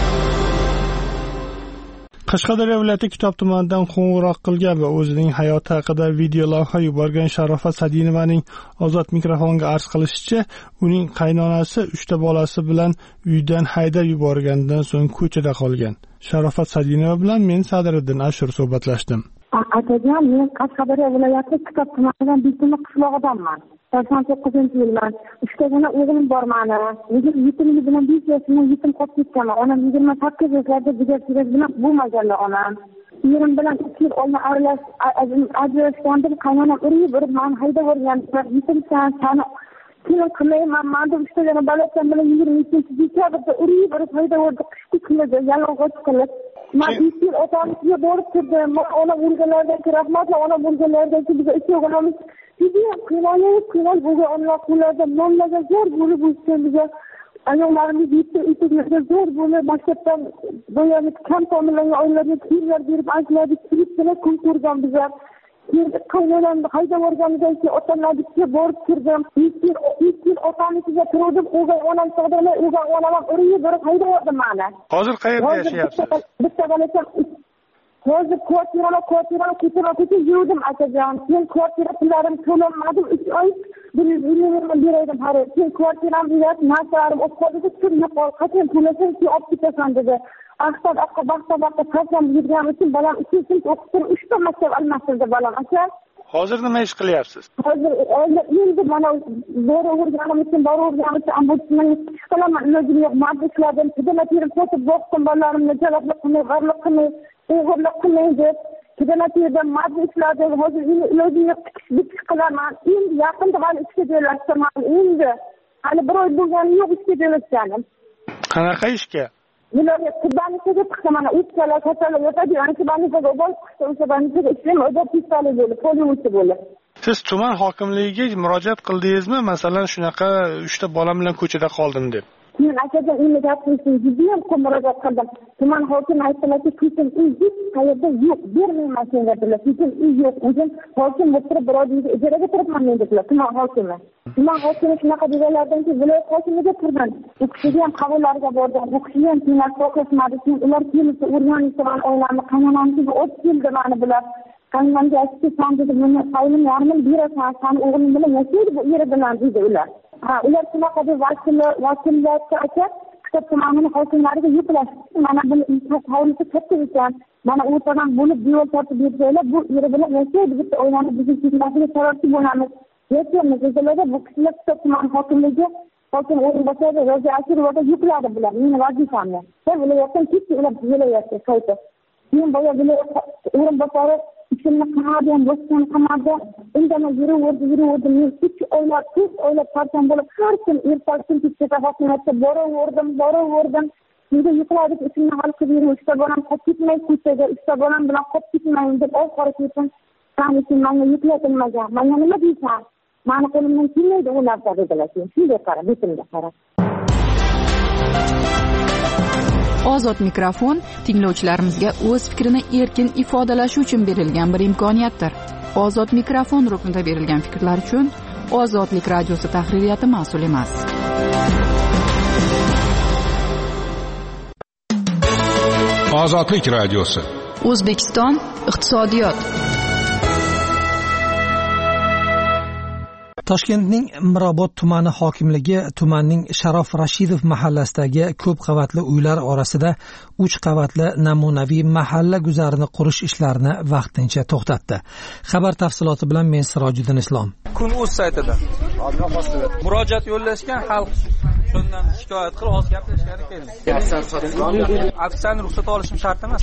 Qashqadaryo viloyati Kitob tumanidan qo'ng'iroq qilgan va o'zining hayoti haqida video lavha yuborgan Sharofat Sadinovaning Ozod mikrofonga arz qilishicha, uning qaynonasi uchta bolasi bilan uydan haydab yuborgandan so'ng ko'chada qolgan. Sharofat Sadinova bilan men Sadriddin Ashur suhbatlashdim. Akajon, men Qashqadaryo viloyati Kitob tumanidan Bektemir qishlog'idanman. sakson to'qqizinchi yilman. Uchtagina o'g'lim bor mani. O'zim yetimlik bilan besh yoshimda yetim qolib ketganman. Onam yigirma sakkiz yoshlarda jigar bilan bo'lmaganlar onam. Erim bilan ikki yil oldin aralash ajrashgandim. Qaynonam urib urib meni haydab yuborgan. Yetimsan, sani kelin qilmayman. Manda uchtagina bolasi bilan yigirma ikkinchi dekabrda urib urib haydab yubordi. Qishki kunida yalang'och qilib. Men ikki yil otamizga borib turdim. Onam o'lganlardan keyin rahmatli onam o'lganlardan keyin biz ikki o'g'limiz juda qiynalib qiynalib bo'lgan onalar qo'llarida nonlarga zo'r bo'lib o'sgan biza ayollarimiz yetti etiklarga zo'r bo'lib maktabdan bo'yalib kam ta'minlangan oilalarga kiyimlar berib anchalarga kiribgina kun ko'rgan biza qaynonamni haydab yuborganidan keyin otamlarnikiga borib kirdim. ikki yil otamnikiga turdim. o'gay onam sog'dag'lar o'gay onam urib borib haydab yubordi meni. Hozir qayerda yashayapsiz? Bitta bola hozir kvartirani kvartirani ko'chirib ketib yurdim akajon. Men kvartira pullarim to'lanmadim. uch oy bir yuz ellik ming beraydim har oy. Keyin kvartiramni yozib narsalarim olib qoldi. Kim yo'q, qachon to'lasang keyin olib ketasan dedi. Aqtab aqqa baxta baxta tasam yurgan uchun bolam ikki sinf o'qib uchta maktab almashtirdi bolam aka. Hozir nima ish qilyapsiz? Hozir endi mana boraverganim uchun boraverganim uchun ombudsman ish qilaman. Ilojim yo'q, majlislardan xizmat berib o'tib boqdim bolalarimni, jaloblik qilmay, g'arlik qilmay, o'g'irlik qilmay deb Kedanatiyada majlislarda hozir ilojini tikish qilaman. Endi yaqinda hali ishga joylashtirman. Endi hali bir oy bo'lgani yo'q ishga joylashganim. Qanaqa ishga? Viloyat tibbiyotga chiqdim, mana o'tkalar kasallar yotadi, ana shu banikaga olib chiqdim, o'sha banikaga ishlayman, o'zim pistoli bo'lib, poliyuchi bo'lib. Siz tuman hokimligiga murojaat qildingizmi? Masalan, shunaqa uchta bolam bilan ko'chada qoldim deb. Men akadan uni gapirishim jiddiy ham murojaat qildim. Tuman hokimi aytdilarki, kesin uy hech qayerda yo'q, bermayman senga dedilar. Kesin uy yo'q. O'zim hokim bo'lib turib, birodimga ijaraga turibman men dedilar, tuman hokimi. Tuman hokimi shunaqa deganlardanki, viloyat hokimiga turdim. U kishiga ham qabullariga bordim. U kishiga ham qiynab qo'yishmadi. Ular kelishdi, o'rganishgan oilamni qaynonamga olib keldi mani bular. Qaynonamga aytdi, "Sen dedi, meni qaynim yarmini berasan, sen o'g'lim bilan yashaydi bu eri bilan" dedi ular. Ha, ular shunaqa deb vakil vakillarga aytib, kitob tumanining hokimlariga yuklashdi. Mana buni hovlisi katta ekan. Mana o'rtadan bo'lib devor tortib bersalar, bu eri bilan yashaydi, bitta oilani bizning xizmatiga sababchi bo'lamiz. Yashaymiz dedilar, bu kishilar kitob tumani hokimligi hokim o'rinbosari Ro'za Ashirovga yukladi bular meni vazifamni. Va viloyatdan ketdi ular viloyatga qaytdi. Men boya viloyat o'rinbosari ishimni qilmadim, boshqani qilmadim. Indamay yuraverdi, yuraverdi. Men uch oylab, to'rt oylab parchan bo'lib, har kun ertasi kechgacha hokimiyatga boraverdim, boraverdim. Nega yuqladik ishimni hal qilib yurib, ishda bolam qolib ketmay ko'chaga, ishda bolam bilan qolib ketmayin deb oxiri ketin. Sen uchun menga yuklatilmagan. Menga nima deysan? Mani qo'limdan kelmaydi u narsa dedilar. Shunday qara, betimga qara. Ozod mikrofon tinglovchilarimizga o'z fikrini erkin ifodalashi uchun berilgan bir imkoniyatdir. Ozod mikrofon ruknida berilgan fikrlar uchun Ozodlik radiosi tahririyati mas'ul emas. Ozodlik radiosi. O'zbekiston iqtisodiyot. Toshkentning Mirobod tumani hokimligi tumanning Sharof Rashidov mahallasidagi ko'p qavatli uylar orasida uch qavatli namunaviy mahalla guzarini qurish ishlarini vaqtincha to'xtatdi. Xabar tafsiloti bilan men Sirojiddin Islom. Kun.uz saytida murojaat yo'llashgan xalq shundan shikoyat qilib hozir gaplashgani keldi. Aksani ruxsat olishim shart emas.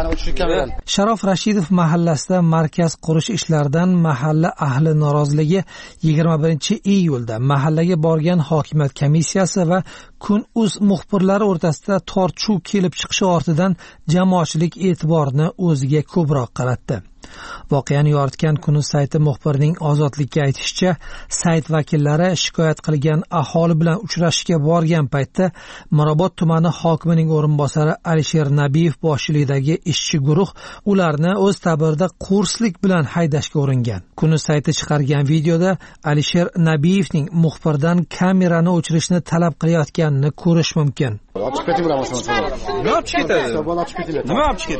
Sharof Rashidov mahallasida markaz qurish ishlaridan mahalla ahli noroziligi yigirma birinchi iyulda mahallaga borgan hokimiyat komissiyasi va Kun.uz muxbirlari o'rtasida tortishuv kelib chiqishi ortidan jamoatchilik e'tiborini o'ziga ko'proq qaratdi. Voqeani yoritgan Kun.uz sayti muxbirining Ozodlikka aytishicha, sayt vakillari shikoyat qilgan aholi bilan uchrashishga borgan paytda Mirobod tumani hokimining o'rinbosari Alisher Nabiyev boshchiligidagi ishchi guruh ularni o'z ta'birida qo'rslik bilan haydashga uringan. Kun.uz sayti chiqargan videoda Alisher Nabiyevning muxbirdan kamerani o'chirishni talab qilayotganini ko'rish mumkin. Nima olib ketadi? Nima olib ketadi?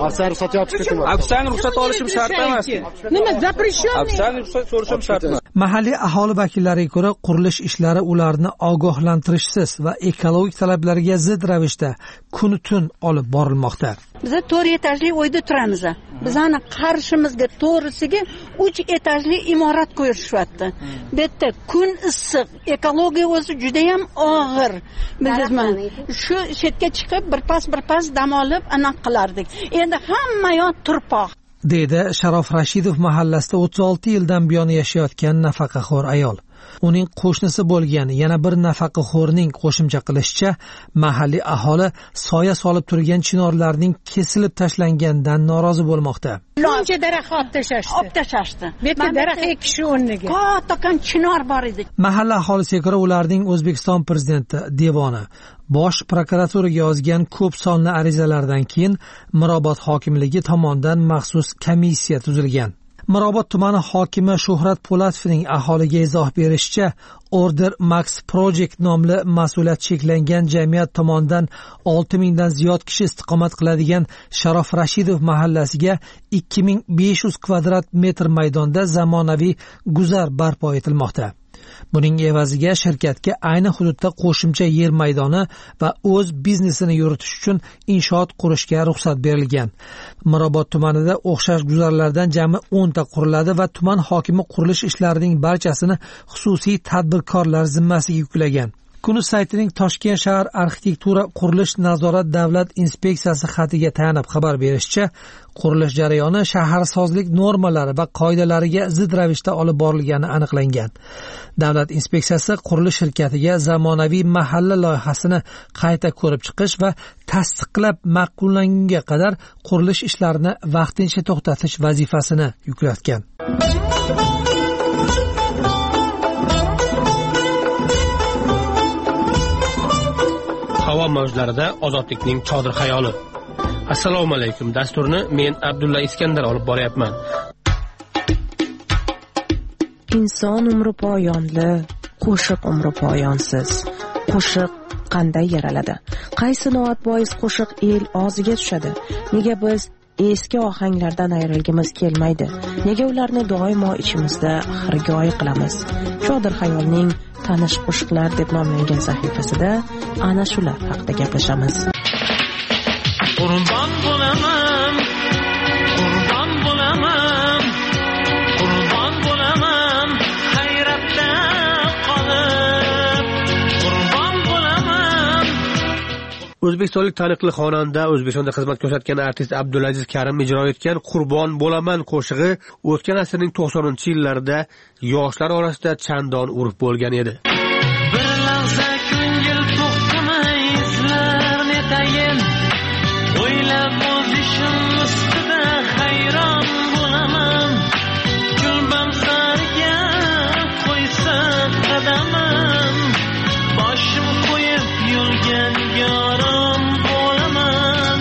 Aksani ruxsat olishim shart emas. Nima запрещенный? Aksani ruxsat so'rashim shart emas. Mahalliy aholi vakillariga ko'ra, qurilish ishlari ularni ogohlantirishsiz va ekologik talablarga zid ravishda kun-tun olib borilmoqda. Biz to'rt etajli uyda turamiz. Bizani qarshimizga to'g'risiga uch etajli imorat qo'yishyapti. Bu yerda kun issiq, ekologiya o'zi juda ham og'ir. Bilingizmi? Shu chetga chiqib birpas birpas dam olib aniq qilardik. Endi hamma yoq turpoq. Deydi Sharof Rashidov mahallasida o'ttiz olti yildan buyon yashayotgan nafaqaxo'r ayol. Uning qo'shnisi bo'lgan yana bir nafaqaxo'rning qo'shimcha qilishicha, mahalliy aholi soya solib turgan chinorlarning kesilib tashlanganidan norozi bo'lmoqda. Buncha daraxt olib tashlashdi. Olib tashlashdi. Bu yerda daraxt ekish o'rniga. Kattakan chinor bor edi. Mahalla aholisiga ko'ra, ularning O'zbekiston prezidenti devoni Bosh prokuraturaga yozgan ko'p sonli arizalardan keyin Mirobod hokimligi tomonidan maxsus komissiya tuzilgan. Mirobod tumani hokimi Shuhrat Po'latovning aholiga izoh berishicha, Order Max Project nomli mas'uliyat cheklangan jamiyat tomonidan olti mingdan ziyod kishi istiqomat qiladigan Sharof Rashidov mahallasiga ikki ming besh yuz kvadrat metr maydonda zamonaviy guzar barpo etilmoqda. Buning evaziga shirkatga ayni hududda qo'shimcha yer maydoni va o'z biznesini yuritish uchun inshoot qurishga ruxsat berilgan. Mirobod tumanida o'xshash guzarlardan jami o'n ta quriladi va tuman hokimi qurilish ishlarining barchasini xususiy tadbirkorlar zimmasiga yuklagan. Kun.uz saytining Toshkent shahar arxitektura qurilish nazorat davlat inspeksiyasi xatiga tayanib xabar berishicha, qurilish jarayoni shaharsozlik normalari va qoidalariga zid ravishda olib borilgani aniqlangan. Davlat inspeksiyasi qurilish shirkatiga zamonaviy mahalla loyihasini qayta ko'rib chiqish va tasdiqlab ma'qullangunga qadar qurilish ishlarini vaqtincha to'xtatish vazifasini yuklatgan. Havo mavjlarida ozodlikning chodir xayoli. Assalomu alaykum. Dasturni men Abdulla Iskandar olib boryapman. Inson umri poyonli, qo'shiq umri poyonsiz. Qo'shiq qanday yaraladi? Qaysi noat bois qo'shiq el og'ziga tushadi? Nega biz eski ohanglardan ayrilgimiz kelmaydi? Nega ularni doimo ichimizda xirgoyi qilamiz? Chodir xayolning tanish qo'shiqlar deb nomlangan sahifasida ana shular haqida gaplashamiz. Qurban bo'laman, qurban bo'laman, qurban bo'laman, hayratda qolib, qurban bo'laman. O'zbekistonlik taniqli xonanda, O'zbekistonda xizmat ko'rsatgan artist Abdulaziz Karim ijro etgan Qurban bo'laman qo'shig'i o'tgan asrning to'qsoninchi yillarida yoshlar orasida chandon urf bo'lgan edi. Bir lahza ko'ngil to'xtamay izlarni tayin, o'ylab o'zishim ustida hayron bo'laman. Kulbam sarga qo'ysa qadamim, boshim qo'yib yurgan yorim bo'laman.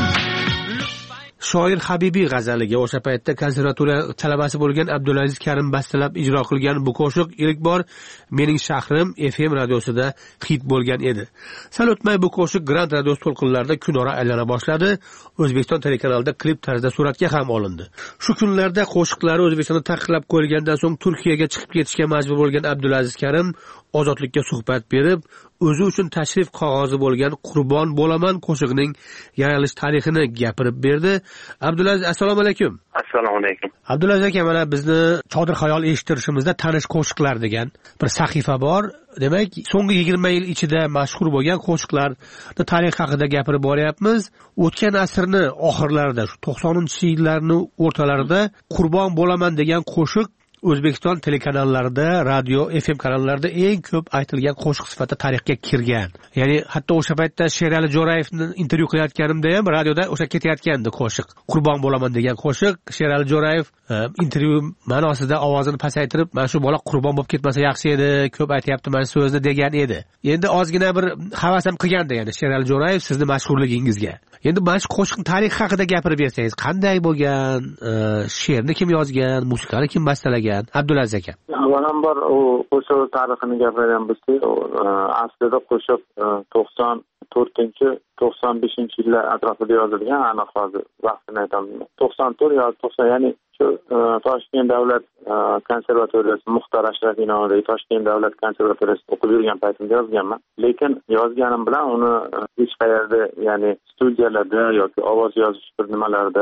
Shoir Habibiy g'azaliga o'sha paytda konservatoriya talabasi bo'lgan Abdulaziz Karim bastalab ijro qilgan bu qo'shiq ilk bor Mening shahrim F M radiosida hit bo'lgan edi. Sal o'tmay bu qo'shiq Grand radiosi to'lqinlarida kunora aylana boshladi. O'zbekiston telekanalida klip tarzida suratga ham olindi. Shu kunlarda qo'shiqlari O'zbekistonda taqiqlab qo'yilgandan so'ng Turkiyaga chiqib ketishga majbur bo'lgan Abdulaziz Karim ozodlikka suhbat berib, o'zi uchun tashrif qog'ozi bo'lgan Qurban bo'laman qo'shig'ining yaralish tarixini gapirib berdi. Abdulaziz, assalomu alaykum. Assalomu alaykum. Abdulaziz aka, mana bizni Chodir xayol eshittirishimizda tanish qo'shiqlar degan bir sahifa bor. Demak, so'nggi yigirma yil ichida mashhur bo'lgan qo'shiqlar tarix haqida gapirib boryapmiz. O'tgan asrni oxirlarida, shu to'qsoninchi yillarning o'rtalarida Qurban bo'laman degan qo'shiq O'zbekiston telekanallarida, radio, F M kanallarida eng ko'p aytilgan qo'shiq sifatida tarixga kirgan. Ya'ni hatto o'sha paytda Sherali Jo'rayevni intervyu qilayotganimda ham radioda o'sha ketayotgandi qo'shiq. Qurban bo'laman degan qo'shiq. Sherali Jo'rayev intervyu ma'nosida ovozini pasaytirib, "Mana shu bola qurbon bo'lib ketmasa yaxshi edi, ko'p aytayapti mana so'zni" degan edi. Endi ozgina bir havas ham qilganda, ya'ni Sherali Jo'rayev sizni mashhurligingizga. Endi mana shu qo'shiqning tarixi haqida gapirib bersangiz, qanday bo'lgan, she'rni kim yozgan, musiqani kim bastalagan? Abdulaziz aka. Avvalambor u qo'shiq tarixini gapirgan bo'lsak, aslida qo'shiq to'qson to'rtinchi to'qson beshinchi yillar atrofida yozilgan, aniq hozir vaqtini aytaman. to'qson to'rt yoki to'qson, ya'ni shu Toshkent davlat konservatoriyasi Muxtor Ashrafiy nomidagi Toshkent davlat konservatoriyasida o'qib yurgan paytimda yozganman. Lekin yozganim bilan uni hech qayerda, ya'ni studiyalarda yoki ovoz yozish bir nimalarda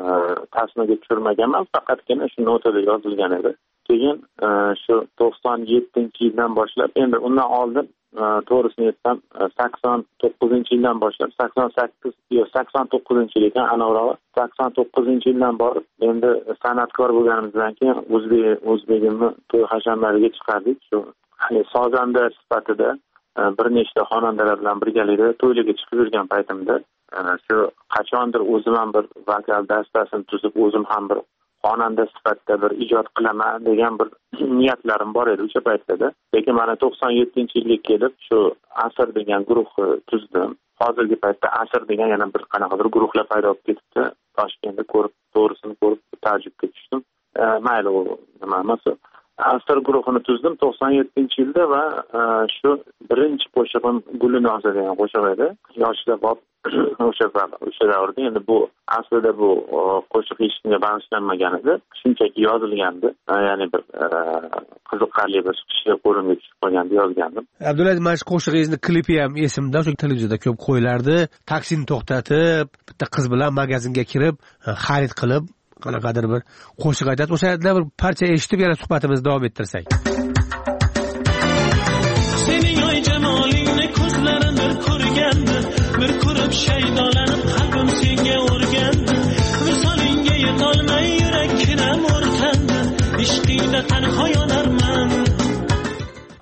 tasmaga tushirmaganman, faqatgina shu notada yozilgan edi. Keyin shu to'qson yettinchi yildan boshlab, endi undan oldin to'g'risini aytsam sakson to'qqizinchi yildan boshlab, sakson sakkiz yo sakson to'qqizinchi yil ekan, aniqrog'i sakson to'qqizinchi yildan borib, endi san'atkor bo'lganimizdan keyin o'zbek o'zbegimni to'y hashamlariga chiqardik. Shu hani sozanda sifatida bir nechta xonandalar bilan birgalikda to'ylarga chiqib yurgan paytimda shu qachondir o'zim ham bir vokal dastasini tuzib, o'zim ham bir xonanda sifatida bir ijod qilaman degan bir niyatlarim bor edi o'sha paytda. Lekin mana to'qson yettinchi yilga kelib shu Asr degan guruhni tuzdim. Hozirgi paytda Asr degan yana bir qanaqadir guruhlar paydo bo'lib ketibdi. Toshkentda ko'rib, to'g'risini ko'rib ta'jubga tushdim. Mayli, u nima emas. Asr guruhini tuzdim to'qson yettinchi yilda va shu birinchi qo'shig'im Gulinoza degan qo'shiq edi. Yoshida bor o'sha o'sha davrda. Endi bu aslida bu qo'shiq hechkimga bag'ishlanmagan edi, shunchaki yozilgandi. Ya'ni bir qiziqarli bir kishi qo'limga tushib qolganda yozgandim. Abdulaziz, mana shu qo'shig'ingizni klipi ham esimda, o'sha televizorda ko'p qo'yilardi. Taksini to'xtatib, bitta qiz bilan magazinga kirib, xarid qilib, qanaqadir bir qo'shiq aytadi. O'shada bir parcha eshitib yana suhbatimizni davom ettirsak. Sening oy jamolingni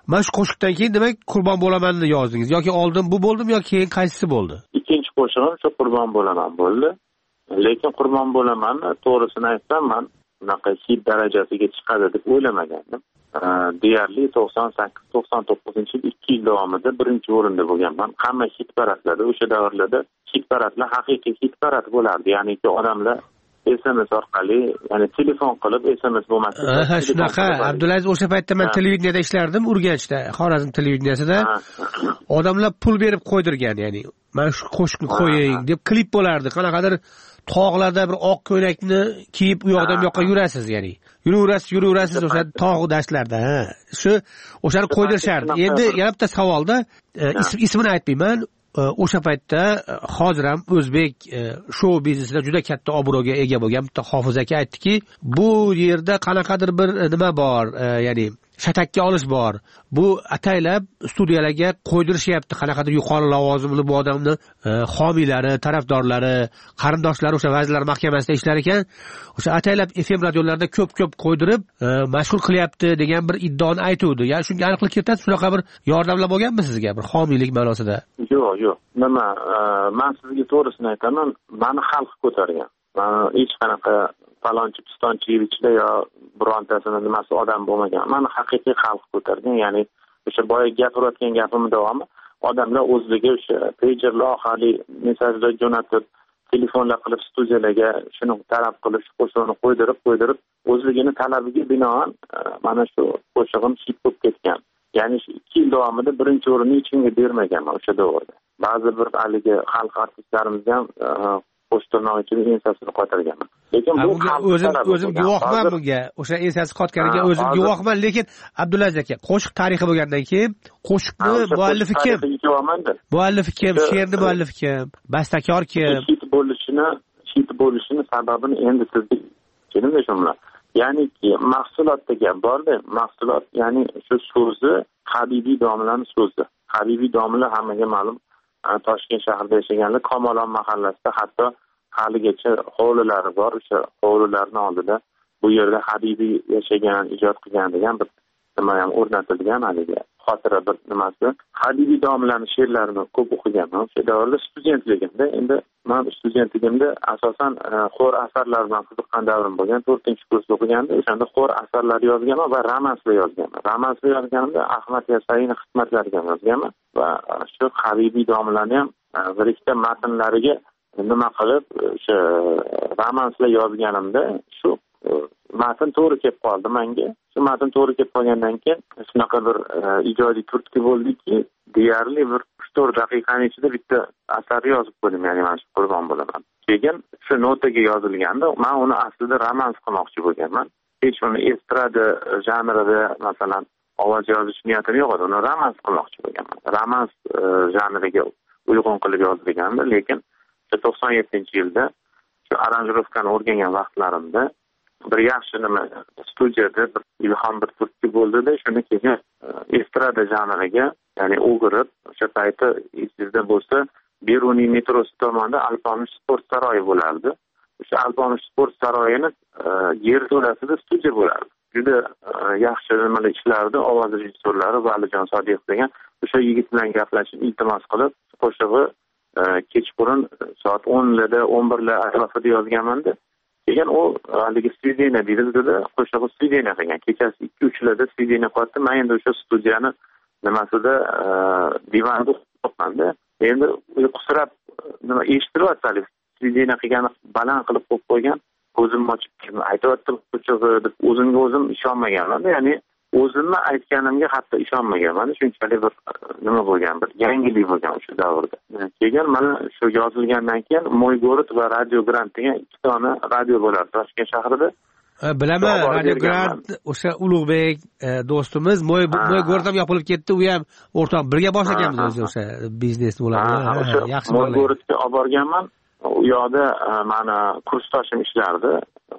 mana shu qo'shiqdan keyin demak qurbon bo'lamanni yozdingiz yoki oldin bu bo'ldimi yoki keyin qaysisi bo'ldi? Ikkinchi qo'shig'im shu qurbon bo'laman bo'ldi. Lekin qurbon bo'lamanni to'g'risini aytsam, men bunaqa hit darajasiga chiqadi deb o'ylamagandim. Deyarli to'qson sakkiz to'qson to'qqizinchi yil ikki yil davomida birinchi o'rinda bo'lganman. Hamma hit paratlarda o'sha davrlarda hit paratlar haqiqiy hit parat bo'lardi. Ya'niki odamlar S M S orqali, ya'ni telefon qilib S M S bo'lmasa. Ha, shunaqa. Abdulaziz, o'sha paytda men televideniyada ishlardim, Urganchda, Xorazm televideniyasida. Odamlar pul berib qo'ydirgan, ya'ni mana shu qo'shiqni qo'ying deb klip bo'lardi. Qanaqadir tog'larda bir oq ko'ylakni kiyib u yoqdan bu yoqqa yurasiz, ya'ni. Yuraverasiz, yuraverasiz o'sha tog' dashtlarda. Ha, shu o'shani qo'ydirishardi. Endi yana bitta savolda ismini aytmayman. O'sha paytda hozir ham o'zbek shou biznesida juda katta obro'ga ega bo'lgan bitta Hofiz aka aytdiki, bu yerda qanaqadir bir nima bor, ya'ni shatakka olish bor. Bu ataylab studiyalarga qo'ydirishyapti, qanaqadir yuqori lavozimli bu odamni homiylari, tarafdorlari, qarindoshlari o'sha vazirlar mahkamasida ishlar ekan, o'sha ataylab F M radiolarda ko'p-ko'p qo'ydirib mashg'ul qilyapti degan bir iddaoni aytuvdi. Ya'ni shunga aniqlik kiritadi, shunaqa bir yordamlar bo'lganmi sizga bir homiylik ma'nosida? Yo'q, yo'q. Nima, men sizga to'g'risini aytaman, meni xalq ko'targan. Men hech qanaqa falonchi pistonchi yil ichida yo birontasini nimasi odam bo'lmagan. Meni haqiqiy xalq ko'targan, ya'ni o'sha boya gapirayotgan gapim davomi odamlar o'zligi o'sha pagerlar orqali mesajlar jo'natib, telefonlar qilib studiyalarga shuni talab qilib, shu qo'shiqni qo'ydirib, qo'ydirib o'zligini talabiga binoan mana shu qo'shig'im hit bo'lib ketgan. Ya'ni shu ikki yil davomida birinchi o'rinni hech kimga bermaganman o'sha davrda. Ba'zi bir haligi xalq artistlarimiz ham qo'shtirnoq ichida ensasini qotirganman. Lekin bu o'zim o'zim guvohman bunga. O'sha ensasi qotganiga o'zim guvohman, lekin Abdulaziz aka, qo'shiq tarixi bo'lgandan keyin qo'shiqni muallifi kim? Muallifi kim? She'rni muallifi kim? Bastakor kim? Hit bo'lishini, hit bo'lishini sababini endi sizga tushundim shunlar. Ya'niki mahsulotda gap borda, mahsulot, ya'ni shu so'zi Habibiy domlaning so'zi. Habibiy domla hammaga ma'lum, Toshkent shahrida yashaganlar, Kamolon mahallasida hatto haligacha hovlilari bor. O'sha hovlilarning oldida bu yerda Habibiy yashagan, ijod qilgan degan bir nima ham o'rnatilgan haliga xotira bir nimasi. Habibiy domlaning she'rlarini ko'p o'qiganman. O'sha davrda studentligimda, endi men studentligimda asosan xo'r asarlar bilan qiziqqan davrim bo'lgan. to'rtinchi kursda o'qiganda o'shanda xo'r asarlar yozganman va romanslar yozganman. Romanslar yozganimda Ahmad Yassavining xizmatlariga yozganman va shu Habibiy domlaning ham bir ikkita matnlariga nima qilib o'sha romanslar yozganimda shu matn to'g'ri kelib qoldi menga. Shu matn to'g'ri kelib qolgandan keyin shunaqa bir ijodiy turtki bo'ldiki, deyarli bir uch to'rt daqiqaning ichida bitta asar yozib qo'ydim, ya'ni mana shu qurbon bo'laman. Keyin shu notaga yozilganda men uni aslida romans qilmoqchi bo'lganman. Hech uni estrada janrida masalan ovoz yozish niyatim yo'q edi. Uni romans qilmoqchi bo'lganman. Romans janriga uyg'un qilib yozilgandi, lekin to'qson yettinchi yilda shu aranjirovkani o'rgangan vaqtlarimda bir yaxshi nima studiyada bir ilhom bir turtki bo'ldida, shuni keyin estrada janriga, ya'ni o'girib, o'sha payti esingizda bo'lsa, Beruniy metrosi tomonda Alpomish sport saroyi bo'lardi. O'sha Alpomish sport saroyini yer to'lasida studiya bo'lardi. Juda yaxshi nimalar ishlardi, ovoz rejissyorlari Valijon Sodiqov degan o'sha yigit bilan gaplashib, iltimos qilib, qo'shig'i kechqurun soat o'nlarda, o'n birlar atrofida yozganman-da. Keyin u haligi studiyani bizda qo'shig'i studiyani qilgan. Kechasi ikki uchlarda studiyani qotdi. Men endi o'sha studiyani nimasida divanda o'qimanda. Endi uyqusirab nima eshitiryapti, studiyani qilgani baland qilib qo'yib qo'ygan. Ko'zimni ochib aytayotdi qo'shig'i deb o'zimga o'zim ishonmaganman. Ya'ni o'zimni aytganimga hatto ishonmaganman. Shunchalik bir nima bo'lgan, bir yangilik bo'lgan o'sha davrda. Keyin mana shu yozilgandan keyin Moy Gorod va Radio Grand degan ikki dona radio bo'lardi Toshkent shahrida. Bilaman, Radio Grand o'sha Ulug'bek do'stimiz Moy Moy Gorod ham yopilib ketdi, u ham o'rtoq birga boshlaganmiz o'zi o'sha biznes bo'ladi. Yaxshi Moy Gorodga olib borganman. U yoqda mana kursdoshim ishlardi.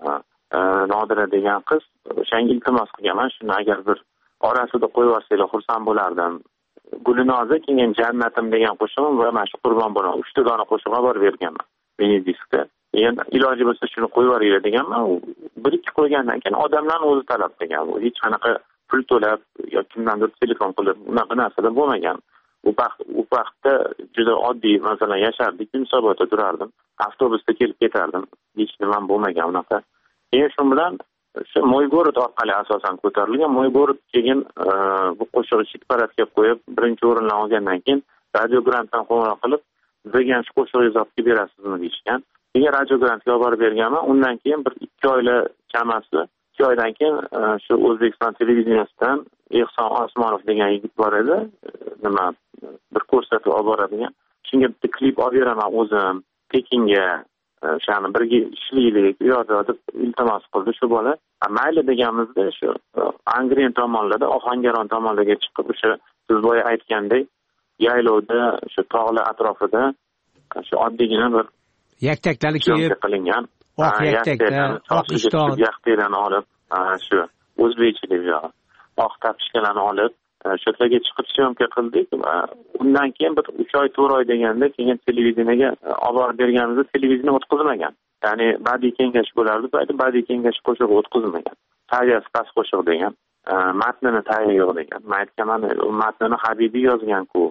Nodira degan qiz, o'shanga iltimos qilganman, shuni agar bir orasida qo'yib olsanglar xursand bo'lardim. Gulinoza keyin Jannatim degan qo'shig'im va mana shu qurbon bo'laman. uchta dona qo'shiq olib berganman mini diskda. Endi iloji bo'lsa shuni qo'yib yuboringlar deganman. Bir ikki qo'ygandan keyin odamlarning o'zi talab qilgan. Bu hech qanaqa pul to'lab yoki kimdandir telefon qilib unaqa narsalar bo'lmagan. U vaqt u vaqtda juda oddiy, masalan, yashardik, Yunusobodda turardim, avtobusda kelib ketardim, hech nima bo'lmagan unaqa. Keyin shu bilan shu Mo'yg'orod orqali asosan ko'tarilgan. Mo'yg'orod keyin bu qo'shig'i chipparatga qo'yib, birinchi o'rinni olgandan keyin Radio Grantdan qo'ng'iroq qilib, bizga shu qo'shig'i yozib berasizmi deyishgan. Keyin Radio Grantga olib borib berganman. Undan keyin bir ikki oylar chamasi, ikki oydan keyin shu O'zbekiston televideniyasidan Ehson Osmonov degan yigit bor edi, nima bir ko'rsatuv olib boradigan. Shunga bitta klip olib beraman o'zim, Pekinga o'shani birga ishlaylik, u yoqda deb iltimos qildi shu bola. Mayli deganimizda shu Angren tomonlarda, Ohangaron tomonlarga chiqib, o'sha siz boya aytgandek, yaylovda, shu tog'lar atrofida shu oddiygina bir yaktaklarni kiyib qilingan. Oq yaktaklar, oq ishton, yaktaklarni olib, shu o'zbekchilik yo'q. Oq tapishkalarni olib, shu yerga chiqib syomka qildik. Undan keyin bir uch oy, to'rt oy deganda keyin televideniyega olib borib berganimizda televideniya o'tkazmagan. Ya'ni badiiy kengash bo'lardi, bayda badiiy kengash qo'shig'i o'tkazmagan. Saviyasi past qo'shiq degan, matnini tayyor yo'q degan. Men aytganman, u matnini Habibiy yozgan-ku.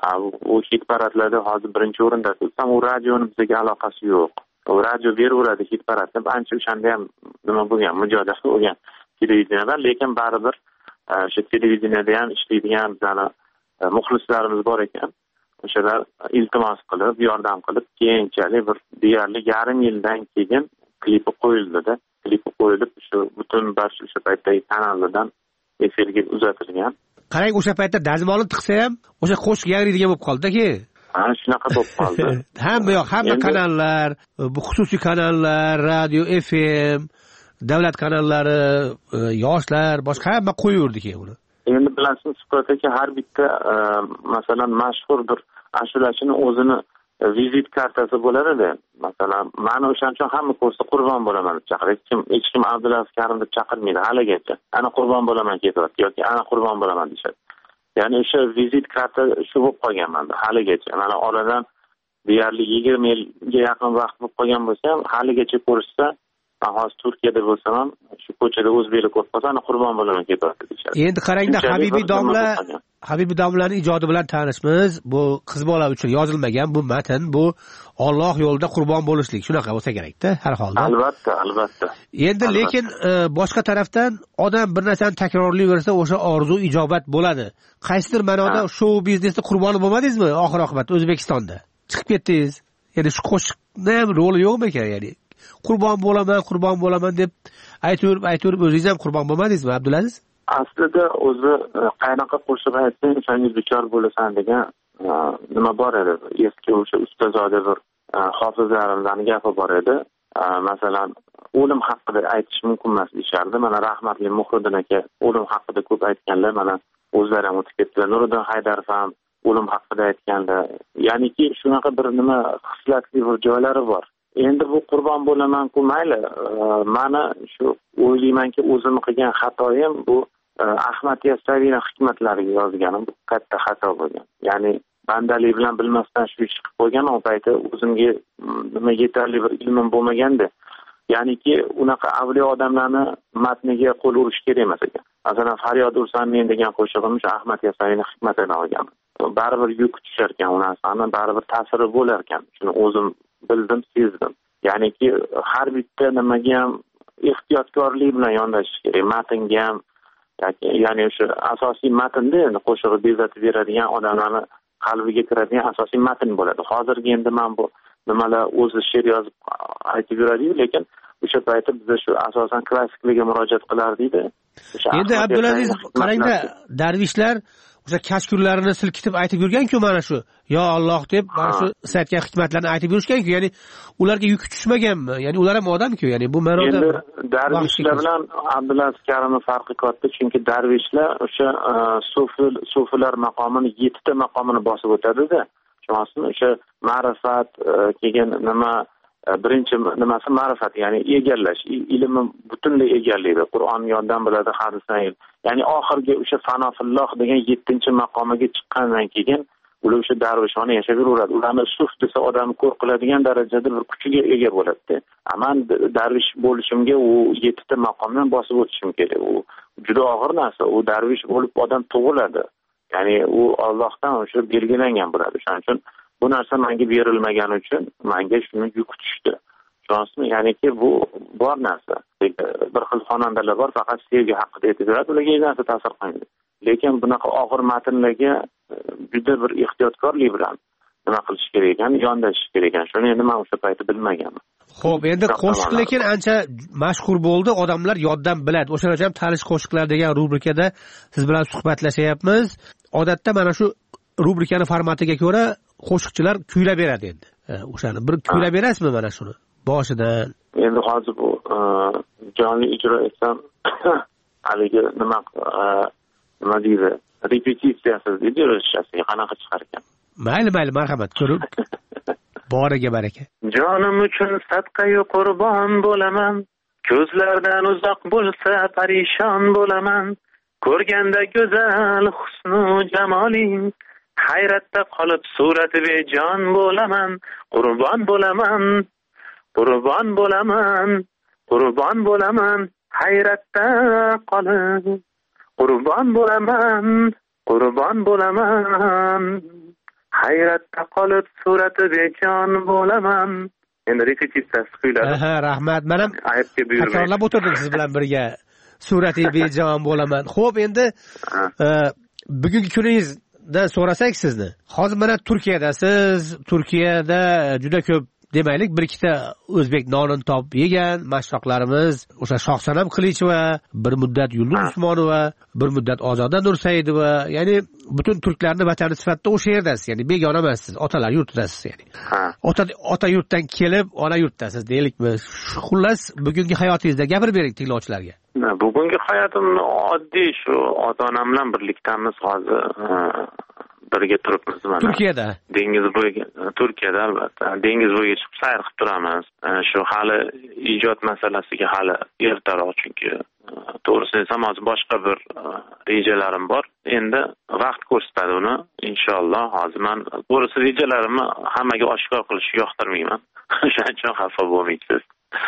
U hit paradlarda hozir birinchi o'rinda tursam, u radioning bizga aloqasi yo'q. U radio beraveradi hit paradni, ancha o'shanda ham nima bo'lgan, mujodala bo'lgan televideniyadan, lekin baribir shu televideniyada ham ishlaydigan bizani muxlislarimiz bor ekan. O'shalar iltimos qilib, yordam qilib, keyinchalik bir deyarli yarim yildan keyin klipi qo'yildi-da. Klipi qo'yilib, shu butun barcha o'sha paytdagi kanallardan efirga uzatilgan. Qarang, o'sha paytda dazmolni tiqsa ham o'sha qo'shiq yangriydigan bo'lib qoldi-ki. Ha, shunaqa bo'lib qoldi. Hamma yoq, hamma kanallar, bu xususiy kanallar, radio, F M, davlat kanallari, yoshlar, boshqa hamma qo'yaverdi keyin uni. Endi bilasizmi, Suhbat aka, har bitta masalan mashhur bir ashulachini o'zini vizit kartasi bo'ladi-da. Masalan, meni o'shaning uchun hamma ko'rsa qurbon bo'laman deb chaqiradi. Hech kim, hech kim Abdulaziz Karim deb chaqirmaydi haligacha. Ana qurbon bo'laman ketyapti yoki ana qurbon bo'laman deyishadi. Ya'ni o'sha vizit karta shu bo'lib qolgan menda haligacha. Mana oradan deyarli yigirma yilga yaqin vaqt bo'lib qolgan bo'lsa ham haligacha ko'rishsa, hozir Turkiyada bo'lsam ham shu ko'chada o'zbeklar ko'rib qolsa, ana qurbon bo'laman ketyapti deyishadi. Endi qarangda, Habibiy domla, Habibiy domlaning ijodi bilan tanishmiz. Bu qiz bola uchun yozilmagan bu matn, bu Alloh yo'lida qurbon bo'lishlik, shunaqa bo'lsa kerak-da har holda. Albatta, albatta. Endi lekin boshqa tarafdan odam bir narsani takrorlayversa, o'sha orzu ijobat bo'ladi. Qaysidir ma'noda shou biznesda qurboni bo'lmadingizmi oxir oqibat O'zbekistonda? Chiqib ketdingiz. Ya'ni shu qo'shiqda ham roli yo'qmi ekan, ya'ni? Qurbon bo'laman, qurbon bo'laman deb aytib, aytib o'zingiz ham qurbon bo'lmadingizmi, Abdulaziz? Aslida o'zi qanaqa qo'shiq aytsang, o'shanga duchor bo'lasan degan nima bor edi. Eski o'sha ustozoda bir hofizlarimdan gapi bor edi. Masalan, o'lim haqida aytish mumkin emas deyishardi. Mana rahmatli Muhriddin aka o'lim haqida ko'p aytganlar, mana o'zlari ham o'tib ketdilar. Nuriddin Haydarov ham o'lim haqida aytganlar. Ya'niki shunaqa bir nima xislatli bir joylari bor. Endi bu qurbon bo'laman-ku, mayli. Mana shu o'ylaymanki, o'zim qilgan xatoyim bu Ahmad Yassaviyning hikmatlariga yozganim bu katta xato bo'lgan. Ya'ni bandalik bilan bilmasdan shu ish qilib qo'ygan, o paytda o'zimga nima yetarli bir ilmim bo'lmaganda. Ya'niki unaqa avliyo odamlarni matniga qo'l urish kerak emas ekan. Masalan, Faryod ursan men degan qo'shig'im shu Ahmad Yassaviyning hikmatidan olgan. Baribir yuk tushar ekan u narsani, baribir ta'siri bo'lar ekan. Shuni o'zim bildim, sezdim. Ya'niki har bitta nimaga ham ehtiyotkorlik bilan yondashish kerak. Matnga ham, ya'ni o'sha asosiy matnda endi qo'shig'i bezatib beradigan odamlarni qalbiga kiradigan asosiy matn bo'ladi. Hozirgi endi men bu nimalar o'zi she'r yozib aytib yuradi-yu, lekin o'sha paytda biz shu asosan klassiklarga murojaat qilardik-da. Endi Abdulaziz, qarangda, darvishlar o'sha kashkurlarini silkitib aytib yurgan-ku, mana shu yo Alloh deb mana shu aytgan hikmatlarni aytib yurishgan-ku, ya'ni ularga yuk tushmaganmi? Ya'ni ular ham odam-ku, ya'ni bu ma'noda endi darvishlar bilan Abdulaziz Karimning farqi katta, chunki darvishlar o'sha sufi sufilar maqomini yetti ta maqomini bosib o'tadi-da. Shunisi o'sha ma'rifat keyin nima birinchi nimasi ma'rifat, ya'ni egallash, ilmni butunlay egallaydi. Qur'on yoddan biladi, hadisdan. Ya'ni oxirgi o'sha fanofilloh degan yettinchi maqomiga chiqqandan keyin ular o'sha darvishona yashab yuraveradi. Ularni suf desa odamni ko'r qiladigan darajada bir kuchiga ega bo'ladi. Aman darvish bo'lishimga u yettita maqomdan bosib o'tishim kerak. U juda og'ir narsa. U darvish bo'lib odam tug'iladi. Ya'ni u Allohdan o'sha belgilangan bo'ladi. Shuning uchun bu narsa menga berilmagani uchun menga shuni yuk tushdi. Shonsmi, ya'niki bu bor narsa. Bir xil xonandalar bor, faqat sevgi haqida aytib beradi, ularga hech narsa ta'sir qilmaydi. Lekin bunaqa og'ir matnlarga juda bir ehtiyotkorlik bilan nima qilish kerak ekan, yondashish kerak ekan. Shuni endi men o'sha payti bilmaganman. Xo'p, endi qo'shiq lekin ancha mashhur bo'ldi, odamlar yoddan biladi. O'shalar ham tanish qo'shiqlar degan rubrikada siz bilan suhbatlashyapmiz. Odatda mana shu rubrikani formatiga ko'ra qo'shiqchilar kuylab beradi endi. O'shani bir kuylab berasizmi mana shuni? Boshidan. Endi hozir bu jonli ijro etsam haligi nima nima deydi? Repetitsiyasiz deydi, o'shasiga qanaqa chiqar ekan? Mayli, mayli, marhamat, ko'rib. Boriga baraka. Jonim uchun sadqayu qurbon bo'laman. Ko'zlardan uzoq bo'lsa parishon bo'laman. Ko'rganda go'zal husnu jamoling, hayratda qolib surati bejon bo'laman. Qurbon bo'laman. Qurbon bo'laman, qurbon bo'laman, hayratda qolib. Qurbon bo'laman, qurbon bo'laman, hayratda qolib surati bejon bo'laman. Endi repetitsiyasi quyiladi. Aha, rahmat. Men ham takrorlab o'tirdim siz bilan birga. Surati bejon bo'laman. Xo'p, endi bugungi kuningizda so'rasak sizni. Hozir mana Turkiyadasiz. Turkiyada juda ko'p demaylik bir ikkita o'zbek nonini topib yegan mashroqlarimiz, o'sha Shohsanam Qilichova, bir muddat Yulduz Usmonova, bir muddat Ozoda Nursaidova, ya'ni butun turklarning vatani sifatida o'sha yerdasiz, ya'ni begona emassiz, otalar yurtidasiz, ya'ni. Ota ota yurtdan kelib, ona yurtdasiz deylikmi? Xullas, bugungi hayotingizda gapirib bering tinglovchilarga. Bugungi hayotim oddiy, shu ota-onam bilan birlikdamiz hozir. Birga turibmiz mana. Turkiyada. Dengiz bo'yiga, Turkiyada albatta. Dengiz bo'yiga chiqib sayr qilib turamiz. Shu hali ijod masalasiga hali ertaroq, chunki to'g'risini aytsam hozir boshqa bir rejalarim bor. Endi vaqt ko'rsatadi uni. Inshaalloh hozir men to'g'risi rejalarimni hammaga oshkor qilishga yoqtirmayman. Shuning uchun xafa bo'lmaysiz.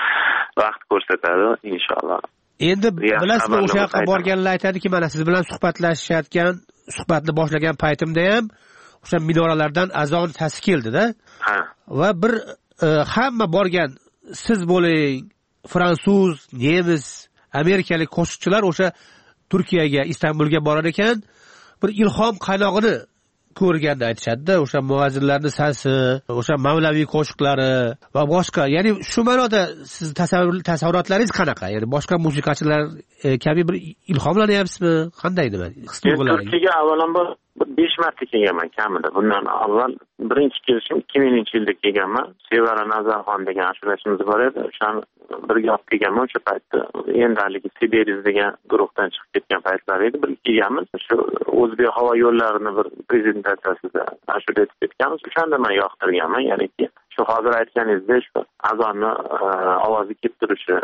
Vaqt ko'rsatadi inshaalloh. Endi bilasizmi, o'sha yoqqa borganlar aytadiki, mana siz bilan suhbatlashayotgan suhbatni boshlagan paytimda ham o'sha minoralardan azon sasi keldi-da. Ha. Va bir e, hamma borgan, siz bo'ling, fransuz, nemis, amerikalik qo'shiqchilar o'sha Turkiyaga, Istanbulga borar ekan, bir ilhom qaynog'ini ko'rganda aytishadi-da, o'sha muazzillarning sasi, o'sha mavlaviy qo'shiqlari va boshqa. Ya'ni shu ma'noda siz tasavvur tasavvurotlaringiz qanaqa? Ya'ni boshqa musiqachilar e, kabi bir ilhomlanyapsizmi? Qanday nima? His-tuyg'ularingiz? Turkiyaga avvalambor besh marta kelganman kamida. Bundan avval birinchi kelishim ikki minginchi yilda kelganman. Sevara Nazarxon degan ashulachimiz bor edi. O'shani birga olib kelganman o'sha paytda. Endi haligi Siberiz degan guruhdan chiqib ketgan paytlar edi. Birga kelganmiz. Shu O'zbek havo yo'llarini bir prezentatsiyasida ashula aytib ketganmiz. O'shanda men yoqtirganman. Ya'niki shu hozir aytganingizdek shu azonni ovozi kelib turishi,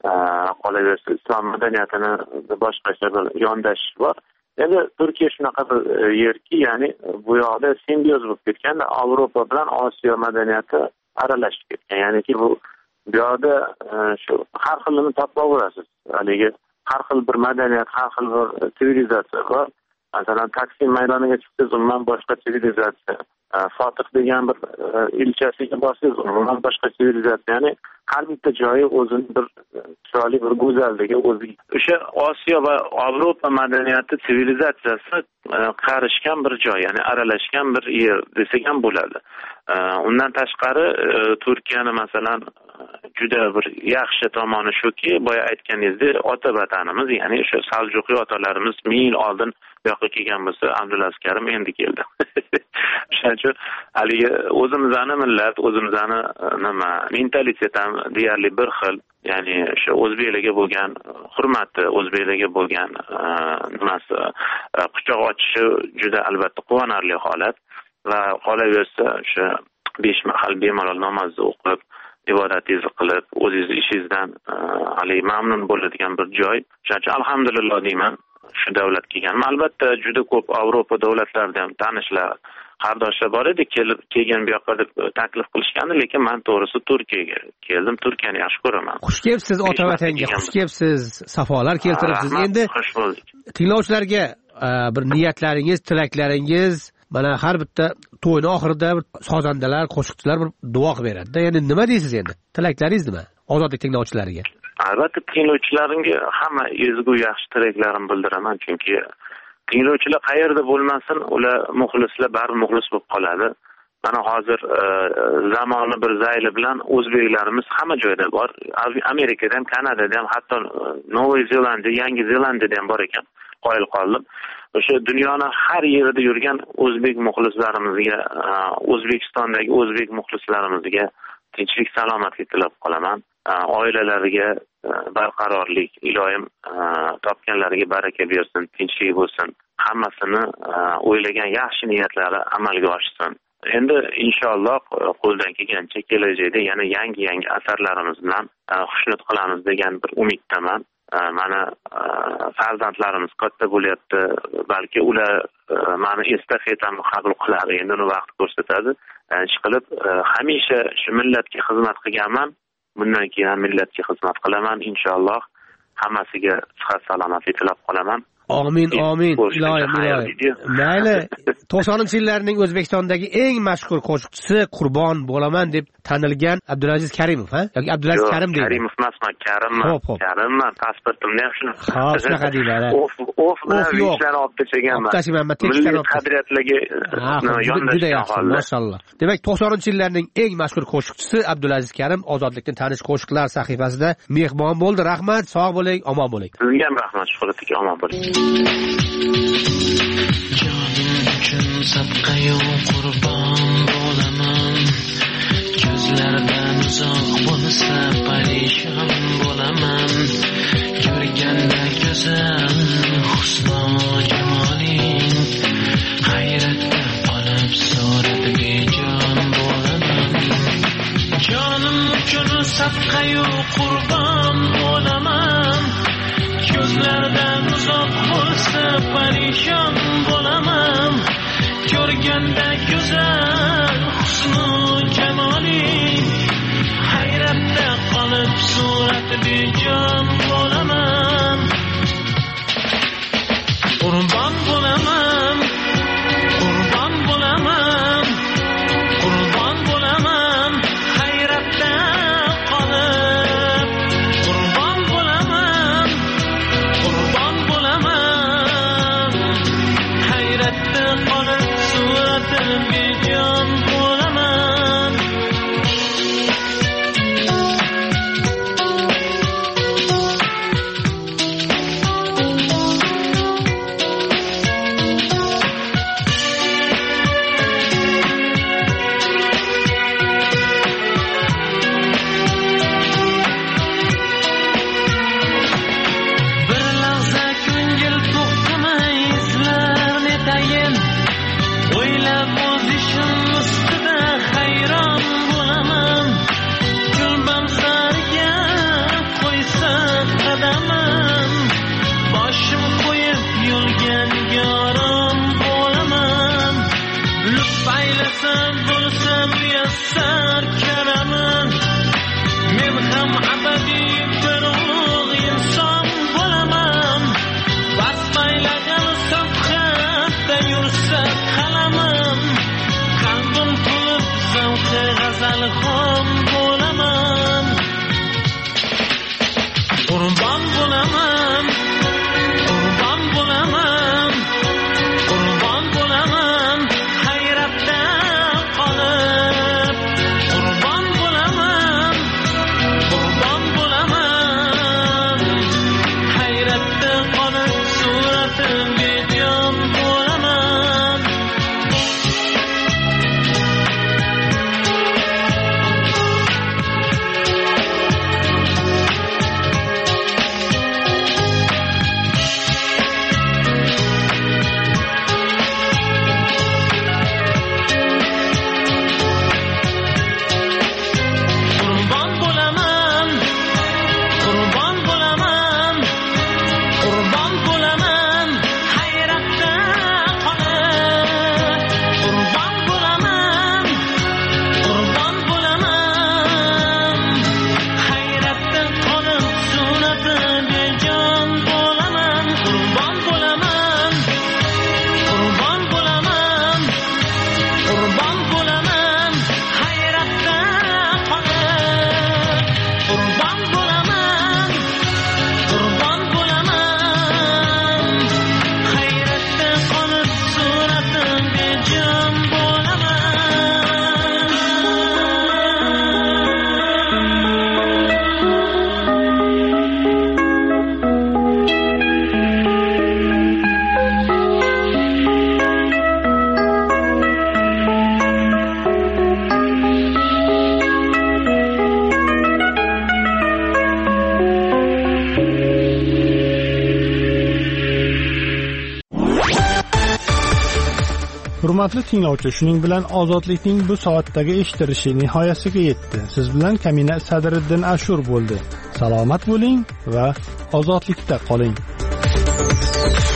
qolaversa islom madaniyatini boshqacha bir yondashish bor. Endi Turkiya shunaqa bir yerki, ya'ni bu yoqda simbioz bo'lib ketgan, Yevropa bilan Osiyo madaniyati aralashib ketgan. Ya'niki bu bu yoqda shu har xilini topaverasiz. Haligi har xil bir madaniyat, har xil bir sivilizatsiya bor. Masalan, Taksim maydoniga chiqsangiz, umuman boshqa sivilizatsiya. Fotih degan bir ilchasiga borsangiz, umuman boshqa sivilizatsiya. Ya'ni har bitta joyi o'zining bir chiroyli bir go'zalligi, o'zi. O'sha Osiyo va Yevropa madaniyati sivilizatsiyasi qarishgan bir joy, ya'ni aralashgan bir yer desak ham bo'ladi. Undan tashqari Turkiyani masalan juda bir yaxshi tomoni shuki, boya aytganingizdek, ota vatanimiz, ya'ni o'sha Saljuqiy otalarimiz ming yil oldin bu yoqqa kelgan bo'lsa, Abdulaziz Karim endi keldi. Shuning uchun haligi o'zimizning millat, o'zimizning nima, mentalitet ham deyarli bir xil. Ya'ni o'sha o'zbeklarga bo'lgan hurmati, o'zbeklarga bo'lgan nimasi, quchoq ochishi juda albatta quvonarli holat. Va qolaversa o'sha besh mahal bemalol namozni o'qib, ibodatingizni qilib, o'zingiz ishingizdan hali mamnun bo'ladigan bir joy. Shuning uchun alhamdulillah deyman, shu davlat kelganman. Albatta juda ko'p Yevropa davlatlarida ham tanishlar, qardoshlar bor edi, kelib kelgan bu yoqqa deb taklif qilishgandi, lekin men to'g'risi Turkiyaga keldim. Turkiyani yaxshi ko'raman. Xush kelibsiz ota vatanga, xush kelibsiz, safolar keltiribsiz. Endi xush bo'ldik. Tinglovchilarga bir niyatlaringiz, tilaklaringiz, mana har bitta to'yning oxirida sozandalar, qo'shiqchilar bir duo qilib beradi. Endi nima deysiz endi? Tilaklaringiz nima? Ozodlik tinglovchilariga. Albatta tinglovchilarimga hamma ezgu yaxshi tilaklarimni bildiraman, chunki tinglovchilar qayerda bo'lmasin, ular muxlislar baribir muxlis bo'lib qoladi. Mana hozir zamoni bir zayli bilan o'zbeklarimiz hamma joyda bor. Amerikada ham, Kanadada ham, hatto Novoy Zelandiya, Yangi Zelandiyada ham bor ekan. Qoyil qoldim. O'sha dunyoning har yerida yurgan o'zbek muxlislarimizga, O'zbekistondagi o'zbek muxlislarimizga tinchlik, salomatlik tilab qolaman. Oilalariga barqarorlik, iloyim topganlariga baraka bersin, tinchlik bo'lsin. Hammasini o'ylagan yaxshi niyatlari amalga oshsin. Endi inshaalloh qo'ldan kelgancha kelajakda yana yangi-yangi asarlarimiz bilan xushnud qilamiz degan bir umiddaman. Mana farzandlarimiz katta bo'lyapti, balki ular meni estafetamni qabul qiladi, endi uni vaqt ko'rsatadi. Ishqilib hamisha shu millatga xizmat qilganman. Bundan keyin ham millatga xizmat qilaman inshaalloh. Hammasiga sihat salomatlik tilab qolaman. Amin, amin. Iloyim, iloyim. Mayli, to'qsoninchi yillarning O'zbekistondagi eng mashhur qo'shiqchisi Qurbon bo'laman deb tanilgan Abdulaziz Karimov, ha? Yoki Abdulaziz Karim deydi. Karimov emasman, Karimman. Karimman, pasportimda ham shuni. Xo'p, shunaqa deylar. Of, of, ishlarni olib tashlaganman. Tashlaman, milliy qadriyatlarga yondashgan, maşallah. Demak, to'qsoninchi yillarning eng mashhur qo'shiqchisi Abdulaziz Karim Ozodlikni tanish qo'shiqlar sahifasida mehmon bo'ldi. Rahmat, sog' bo'ling, omon bo'ling. Sizga ham rahmat, Shuhrat aka, omon bo'ling. Jonim uchun sadqayu qurbon bo'laman. Ko'zlardan uzoq bo'lsa parishon bo'laman. Ko'rganda go'zal husn-u jamoling, hayratda qolib surat bejon bo'laman. Jonim uchun sadqayu qurbon bo'laman. Ko'zlardan uzoq bo'lsa parishon bo'laman. Ko'rganda go'zal husn-u jamoling, hayratda qolib surat bejon bo'laman. Qurbon bo'laman, qurbon bo'laman, qurbon bo'laman, hayratda qolib. Qurbon bo'laman, qurbon bo'laman, hayratda qolib surat bejon bo'laman. Qurbon bo'laman, qurbon bo'laman, qurbon bo'laman, hayratda qolib. Qurbon bo'laman, qurbon bo'laman, hayratda qolib surat bejon bo'laman. Hurmatli tinglovchi, shuning bilan ozodlikning bu soatdagi eshitilishi nihoyasiga yetdi. Siz bilan Kamina Sadriddin Ashur bo'ldi. Salomat bo'ling va ozodlikda qoling.